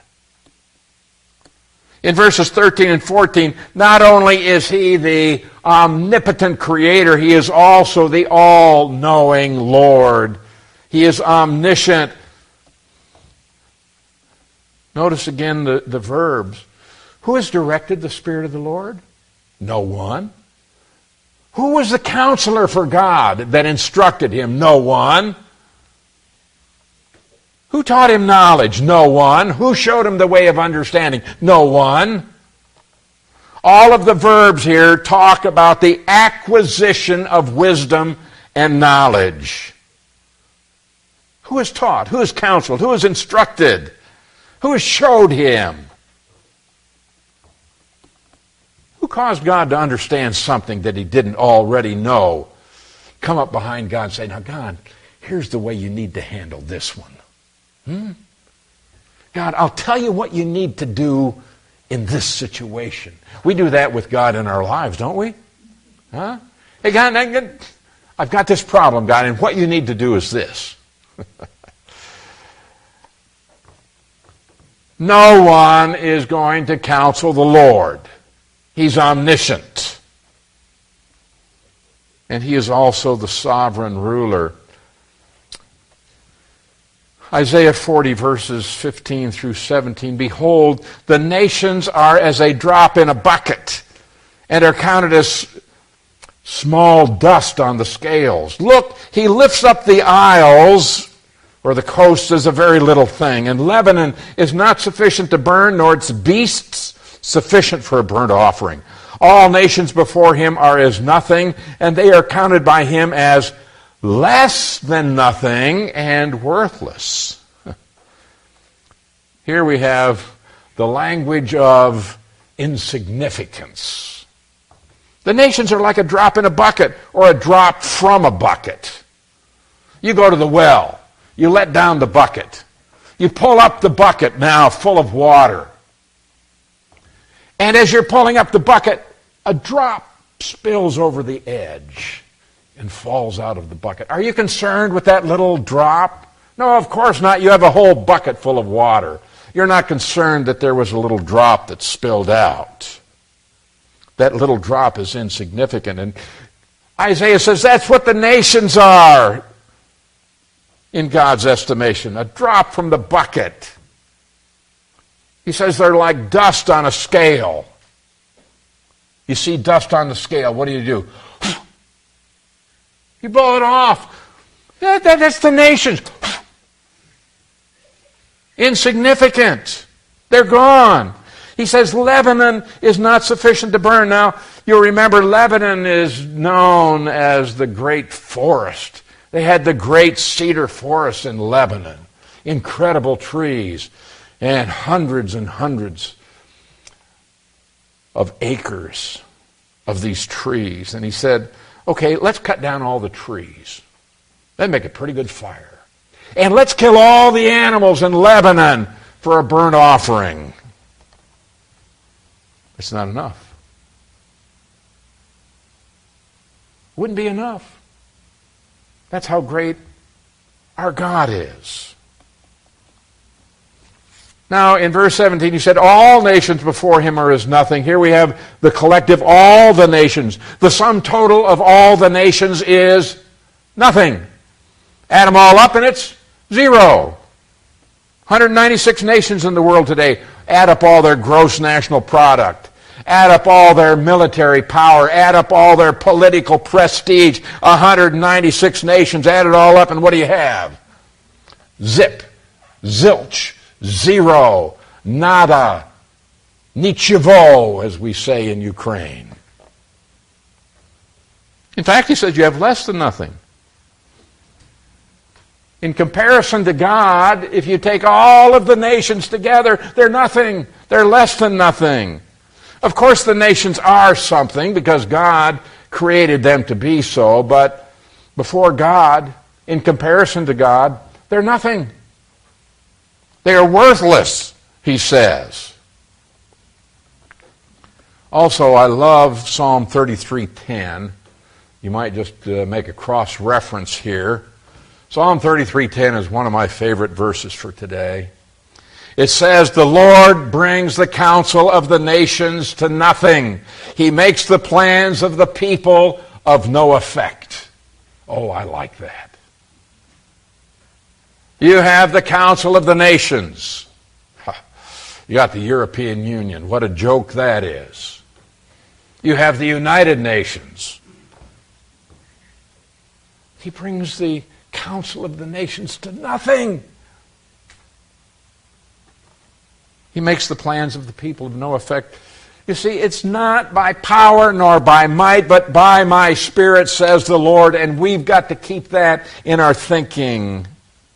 In verses 13 and 14, not only is he the omnipotent Creator, he is also the all-knowing Lord. He is omniscient. Notice again the verbs. Who has directed the Spirit of the Lord? No one. Who was the counselor for God that instructed him? No one. Who taught him knowledge? No one. Who showed him the way of understanding? No one. All of the verbs here talk about the acquisition of wisdom and knowledge. Who is taught? Who is counseled? Who is instructed? Who has showed him? Who caused God to understand something that he didn't already know? Come up behind God and say, now God, here's the way you need to handle this one. God, I'll tell you what you need to do in this situation. We do that with God in our lives, don't we? Huh? Hey, God, I've got this problem, God, and what you need to do is this. No one is going to counsel the Lord. He's omniscient. And he is also the sovereign ruler. Isaiah 40, verses 15 through 17. Behold, the nations are as a drop in a bucket, and are counted as small dust on the scales. Look, he lifts up the isles, or the coast, as a very little thing. And Lebanon is not sufficient to burn, nor its beasts sufficient for a burnt offering. All nations before him are as nothing, and they are counted by him as less than nothing and worthless. Here we have the language of insignificance. The nations are like a drop in a bucket, or a drop from a bucket. You go to the well. You let down the bucket. You pull up the bucket now full of water. And as you're pulling up the bucket, a drop spills over the edge and falls out of the bucket. Are you concerned with that little drop? No, of course not. You have a whole bucket full of water. You're not concerned that there was a little drop that spilled out. That little drop is insignificant. And Isaiah says that's what the nations are in God's estimation. A drop from the bucket. He says they're like dust on a scale. You see dust on the scale, what do? You blow it off. That's the nations. Insignificant. They're gone. He says Lebanon is not sufficient to burn. Now, you'll remember Lebanon is known as the great forest. They had the great cedar forest in Lebanon. Incredible trees and hundreds of acres of these trees. And he said, okay, let's cut down all the trees. That'd make a pretty good fire. And let's kill all the animals in Lebanon for a burnt offering. It's not enough. Wouldn't be enough. That's how great our God is. Now, in verse 17, he said, all nations before him are as nothing. Here we have the collective, all the nations. The sum total of all the nations is nothing. Add them all up and it's zero. 196 nations in the world today. Add up all their gross national product. Add up all their military power. Add up all their political prestige. 196 nations. Add it all up and what do you have? Zip. Zilch. Zero. Nada. Nichevo, as we say in Ukraine. In fact, he says you have less than nothing. In comparison to God, if you take all of the nations together, they're nothing. They're less than nothing. Of course, the nations are something because God created them to be so, but before God, in comparison to God, they're nothing. They are worthless, he says. Also, I love Psalm 33:10. You might just make a cross-reference here. Psalm 33:10 is one of my favorite verses for today. It says, the Lord brings the counsel of the nations to nothing. He makes the plans of the people of no effect. Oh, I like that. You have the Council of the Nations. You got the European Union. What a joke that is. You have the United Nations. He brings the Council of the Nations to nothing. He makes the plans of the people of no effect. You see, it's not by power nor by might, but by my Spirit, says the Lord, and we've got to keep that in our thinking.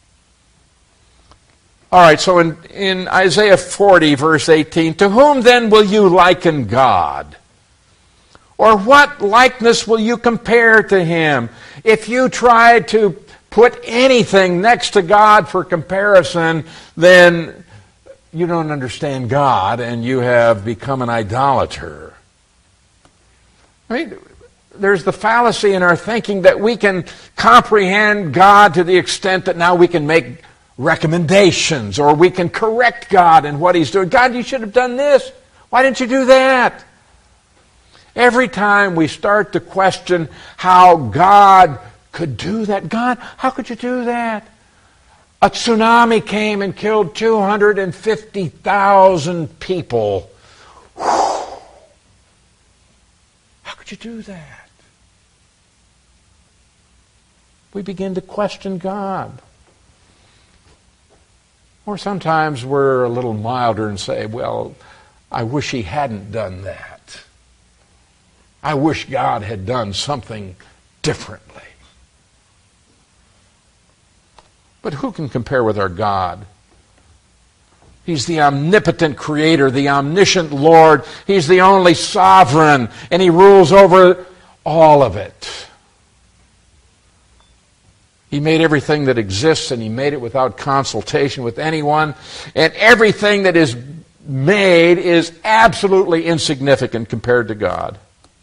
All right, so in Isaiah 40, verse 18, to whom then will you liken God? Or what likeness will you compare to him? If you try to put anything next to God for comparison, then you don't understand God and you have become an idolater. I mean, there's the fallacy in our thinking that we can comprehend God to the extent that now we can make recommendations or we can correct God in what He's doing. God, you should have done this. Why didn't you do that? Every time we start to question how God could do that, God, how could you do that? A tsunami came and killed 250,000 people. How could you do that? We begin to question God. Or sometimes we're a little milder and say, well, I wish He hadn't done that. I wish God had done something differently. But who can compare with our God? He's the omnipotent Creator, the omniscient Lord. He's the only sovereign, and He rules over all of it. He made everything that exists, and He made it without consultation with anyone. And everything that is made is absolutely insignificant compared to God.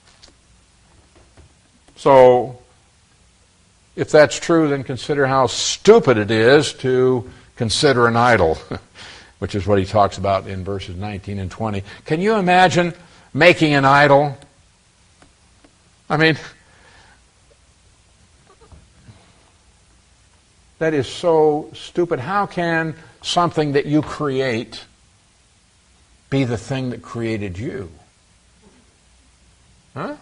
So, if that's true, then consider how stupid it is to consider an idol, which is what he talks about in verses 19 and 20. Can you imagine making an idol? I mean, that is so stupid. How can something that you create be the thing that created you? Huh?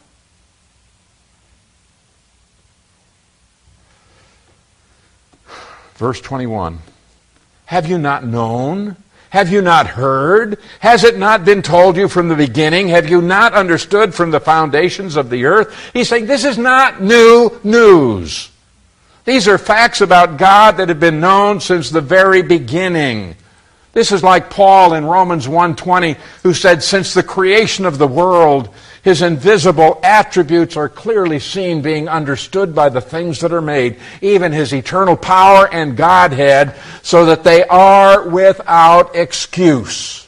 Verse 21. Have you not known? Have you not heard? Has it not been told you from the beginning? Have you not understood from the foundations of the earth? He's saying this is not new news. These are facts about God that have been known since the very beginning. This is like Paul in Romans 1:20, who said, since the creation of the world, His invisible attributes are clearly seen, being understood by the things that are made, even His eternal power and Godhead, so that they are without excuse.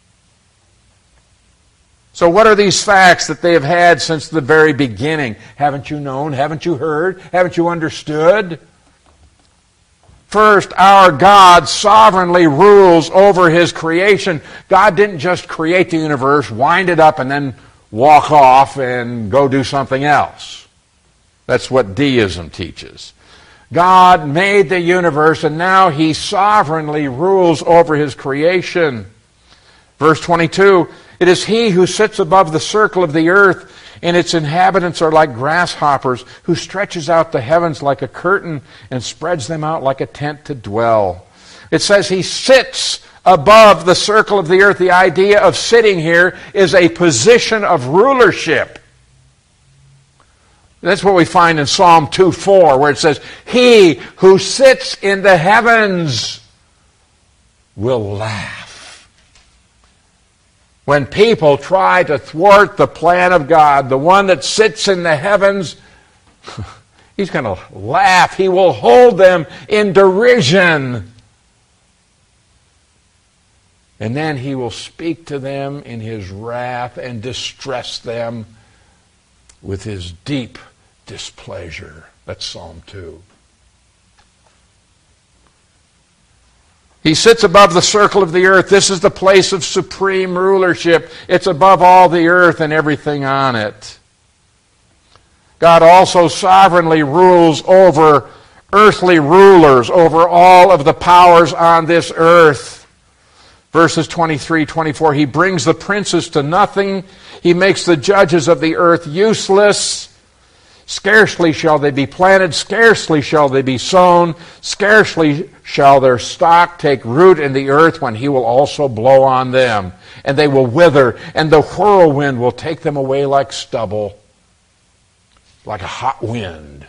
So what are these facts that they have had since the very beginning? Haven't you known? Haven't you heard? Haven't you understood? First, our God sovereignly rules over His creation. God didn't just create the universe, wind it up, and then walk off and go do something else. That's what deism teaches. God made the universe, and now He sovereignly rules over His creation. Verse 22, it is He who sits above the circle of the earth, and its inhabitants are like grasshoppers, who stretches out the heavens like a curtain and spreads them out like a tent to dwell. It says He sits above the circle of the earth. The idea of sitting here is a position of rulership. That's what we find in Psalm 2:4, where it says, He who sits in the heavens will laugh. When people try to thwart the plan of God, the one that sits in the heavens, He's going to laugh. He will hold them in derision. And then He will speak to them in His wrath and distress them with His deep displeasure. That's Psalm 2. He sits above the circle of the earth. This is the place of supreme rulership. It's above all the earth and everything on it. God also sovereignly rules over earthly rulers over all of the powers on this earth. Verses 23, 24, he brings the princes to nothing. He makes the judges of the earth useless. Scarcely shall they be planted, scarcely shall they be sown, scarcely shall their stock take root in the earth when he will also blow on them. And they will wither, and the whirlwind will take them away like stubble, like a hot wind.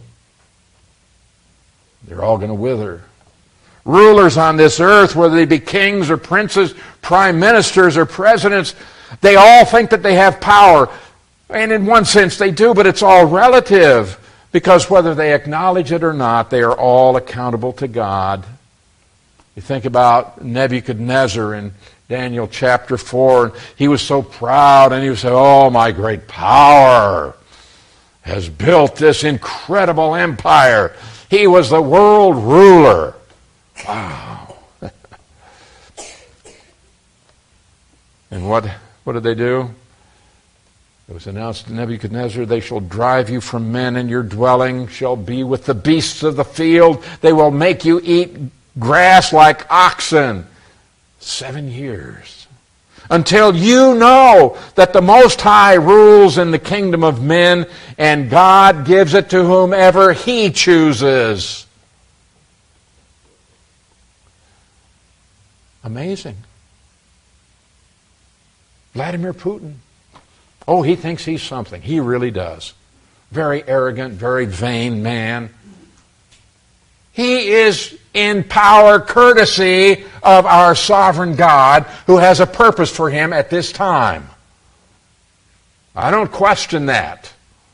They're all going to wither. Rulers on this earth, whether they be kings or princes, prime ministers or presidents, they all think that they have power. And in one sense they do, but it's all relative. Because whether they acknowledge it or not, they are all accountable to God. You think about Nebuchadnezzar in Daniel chapter 4. He was so proud, and he would say, "Oh, my great power has built this incredible empire." He was the world ruler. Wow. And what did they do? It was announced to Nebuchadnezzar, "They shall drive you from men, and your dwelling shall be with the beasts of the field. They will make you eat grass like oxen." 7 years. Until you know that the Most High rules in the kingdom of men, and God gives it to whomever He chooses. Amazing. Vladimir Putin. Oh, he thinks he's something. He really does. Very arrogant, very vain man. He is in power courtesy of our sovereign God who has a purpose for him at this time. I don't question that.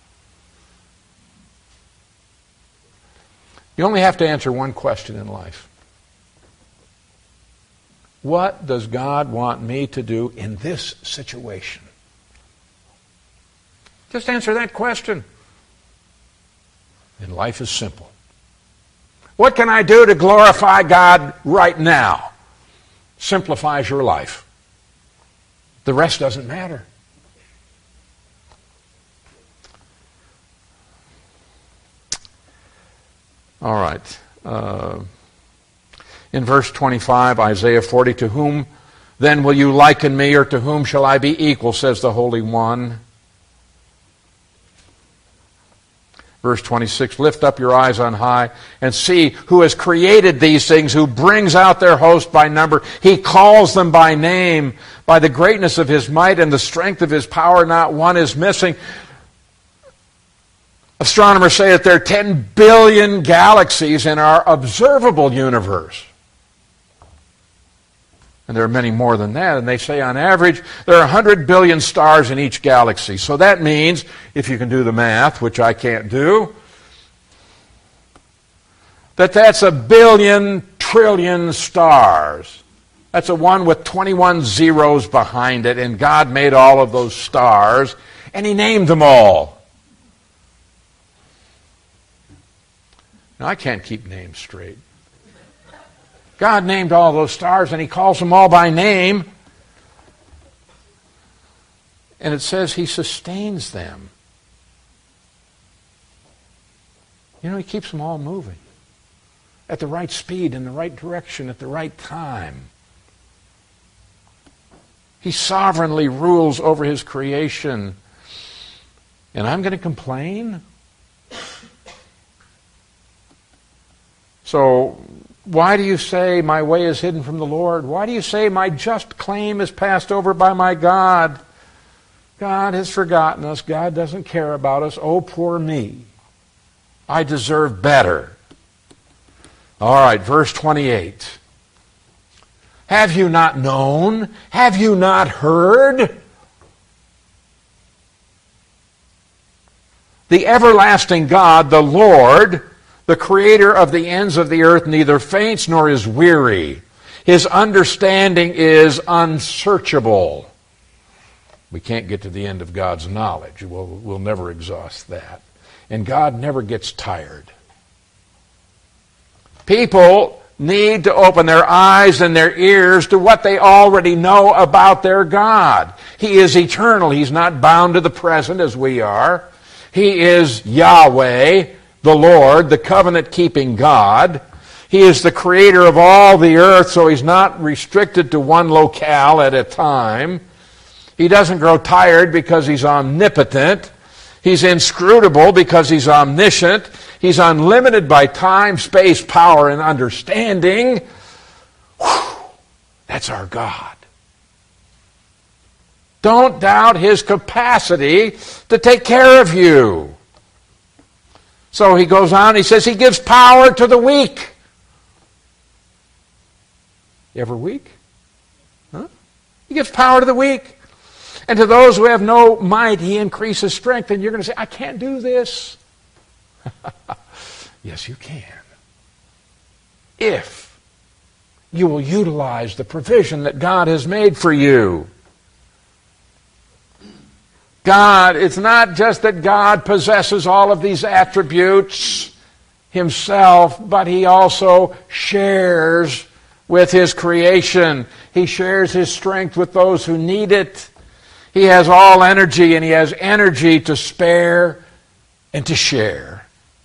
You only have to answer one question in life. What does God want me to do in this situation? Just answer that question. And life is simple. What can I do to glorify God right now? Simplifies your life. The rest doesn't matter. All right. In verse 25, Isaiah 40, "To whom then will you liken me, or to whom shall I be equal, says the Holy One?" Verse 26, "Lift up your eyes on high and see who has created these things, who brings out their host by number. He calls them by name. By the greatness of His might and the strength of His power, not one is missing." Astronomers say that there are 10 billion galaxies in our observable universe. And there are many more than that. And they say on average there are 100 billion stars in each galaxy. So that means, if you can do the math, which I can't do, that's 1 billion trillion stars. That's a 1 with 21 zeros behind it. And God made all of those stars, and He named them all. Now, I can't keep names straight. God named all those stars, and He calls them all by name. And it says He sustains them. You know, He keeps them all moving at the right speed, in the right direction, at the right time. He sovereignly rules over His creation. And I'm going to complain? So, why do you say my way is hidden from the Lord? Why do you say my just claim is passed over by my God? God has forgotten us. God doesn't care about us. Oh, poor me. I deserve better. All right, verse 28. "Have you not known? Have you not heard? The everlasting God, the Lord, the Creator of the ends of the earth, neither faints nor is weary. His understanding is unsearchable." We can't get to the end of God's knowledge. We'll never exhaust that. And God never gets tired. People need to open their eyes and their ears to what they already know about their God. He is eternal. He's not bound to the present as we are. He is Yahweh, the Lord, the covenant-keeping God. He is the creator of all the earth, so he's not restricted to one locale at a time. He doesn't grow tired because he's omnipotent. He's inscrutable because he's omniscient. He's unlimited by time, space, power, and understanding. Whew, that's our God. Don't doubt his capacity to take care of you. So he goes on, he says he gives power to the weak. You ever weak? Huh? He gives power to the weak. And to those who have no might, he increases strength. And you're going to say, I can't do this. Yes, you can. If you will utilize the provision that God has made for you. God, it's not just that God possesses all of these attributes himself, but he also shares with his creation. He shares his strength with those who need it. He has all energy, and he has energy to spare and to share.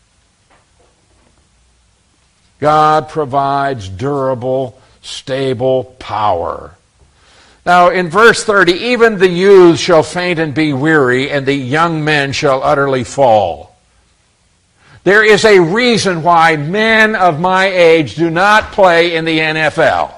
God provides durable, stable power. Now, in verse 30, even the youth shall faint and be weary, and the young men shall utterly fall. There is a reason why men of my age do not play in the NFL.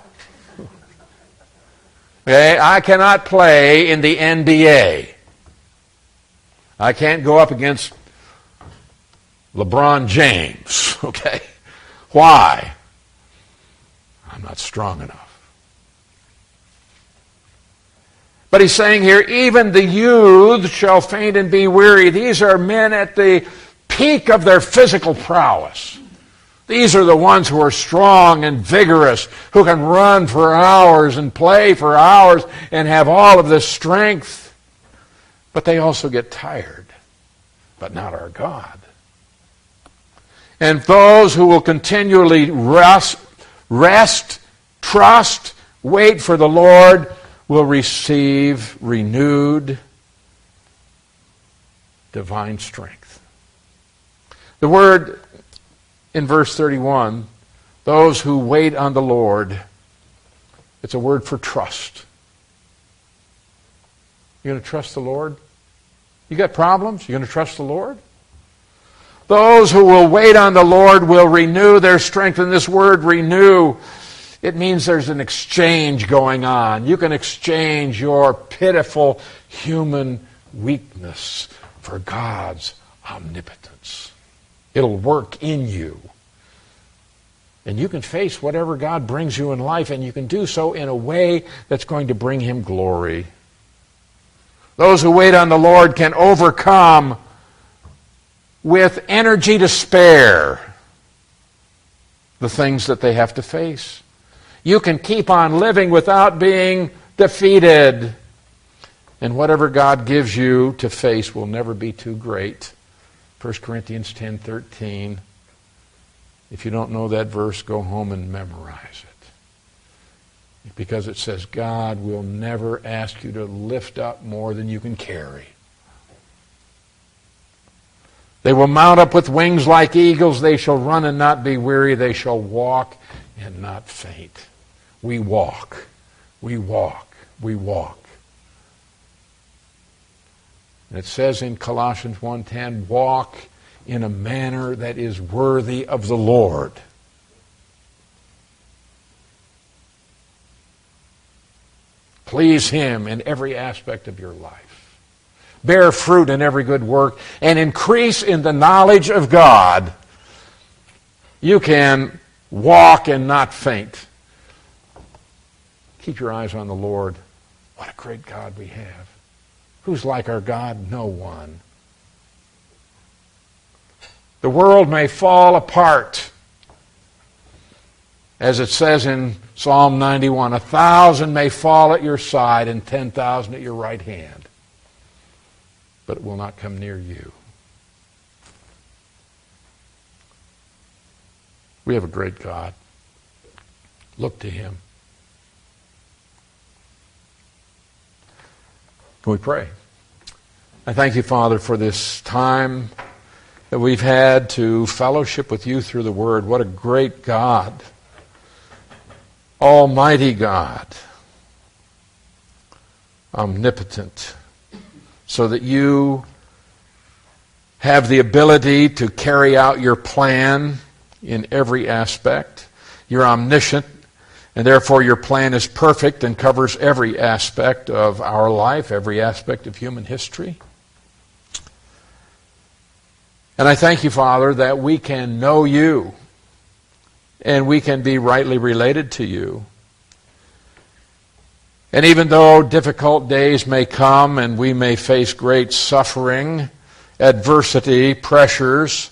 Okay? I cannot play in the NBA. I can't go up against LeBron James. Okay? Why? I'm not strong enough. But he's saying here, even the youth shall faint and be weary. These are men at the peak of their physical prowess. These are the ones who are strong and vigorous, who can run for hours and play for hours and have all of this strength. But they also get tired, but not our God. And those who will continually rest, trust, wait for the Lord will receive renewed divine strength. The word in verse 31, those who wait on the Lord, it's a word for trust. You going to trust the Lord? You got problems? You going to trust the Lord? Those who will wait on the Lord will renew their strength. And this word renew, it means there's an exchange going on. You can exchange your pitiful human weakness for God's omnipotence. It'll work in you. And you can face whatever God brings you in life, and you can do so in a way that's going to bring him glory. Those who wait on the Lord can overcome with energy to spare the things that they have to face. You can keep on living without being defeated. And whatever God gives you to face will never be too great. 1 Corinthians 10:13. If you don't know that verse, go home and memorize it. Because it says God will never ask you to lift up more than you can carry. They will mount up with wings like eagles. They shall run and not be weary. They shall walk and not faint. We walk. We walk. We walk. And it says in Colossians 1:10, walk in a manner that is worthy of the Lord. Please him in every aspect of your life. Bear fruit in every good work and increase in the knowledge of God. You can walk and not faint. Keep your eyes on the Lord. What a great God we have. Who's like our God? No one. The world may fall apart. As it says in Psalm 91, 1,000 may fall at your side and 10,000 at your right hand, but it will not come near you. We have a great God. Look to him. Can we pray? I thank you, Father, for this time that we've had to fellowship with you through the Word. What a great God, Almighty God, omnipotent, so that you have the ability to carry out your plan in every aspect. You're omniscient, and therefore your plan is perfect and covers every aspect of our life, every aspect of human history. And I thank you, Father, that we can know you and we can be rightly related to you. And even though difficult days may come and we may face great suffering, adversity, pressures,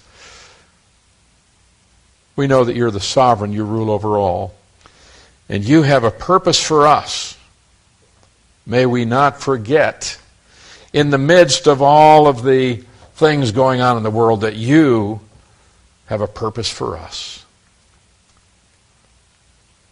we know that you're the sovereign, you rule over all. And you have a purpose for us. May we not forget, in the midst of all of the things going on in the world, that you have a purpose for us.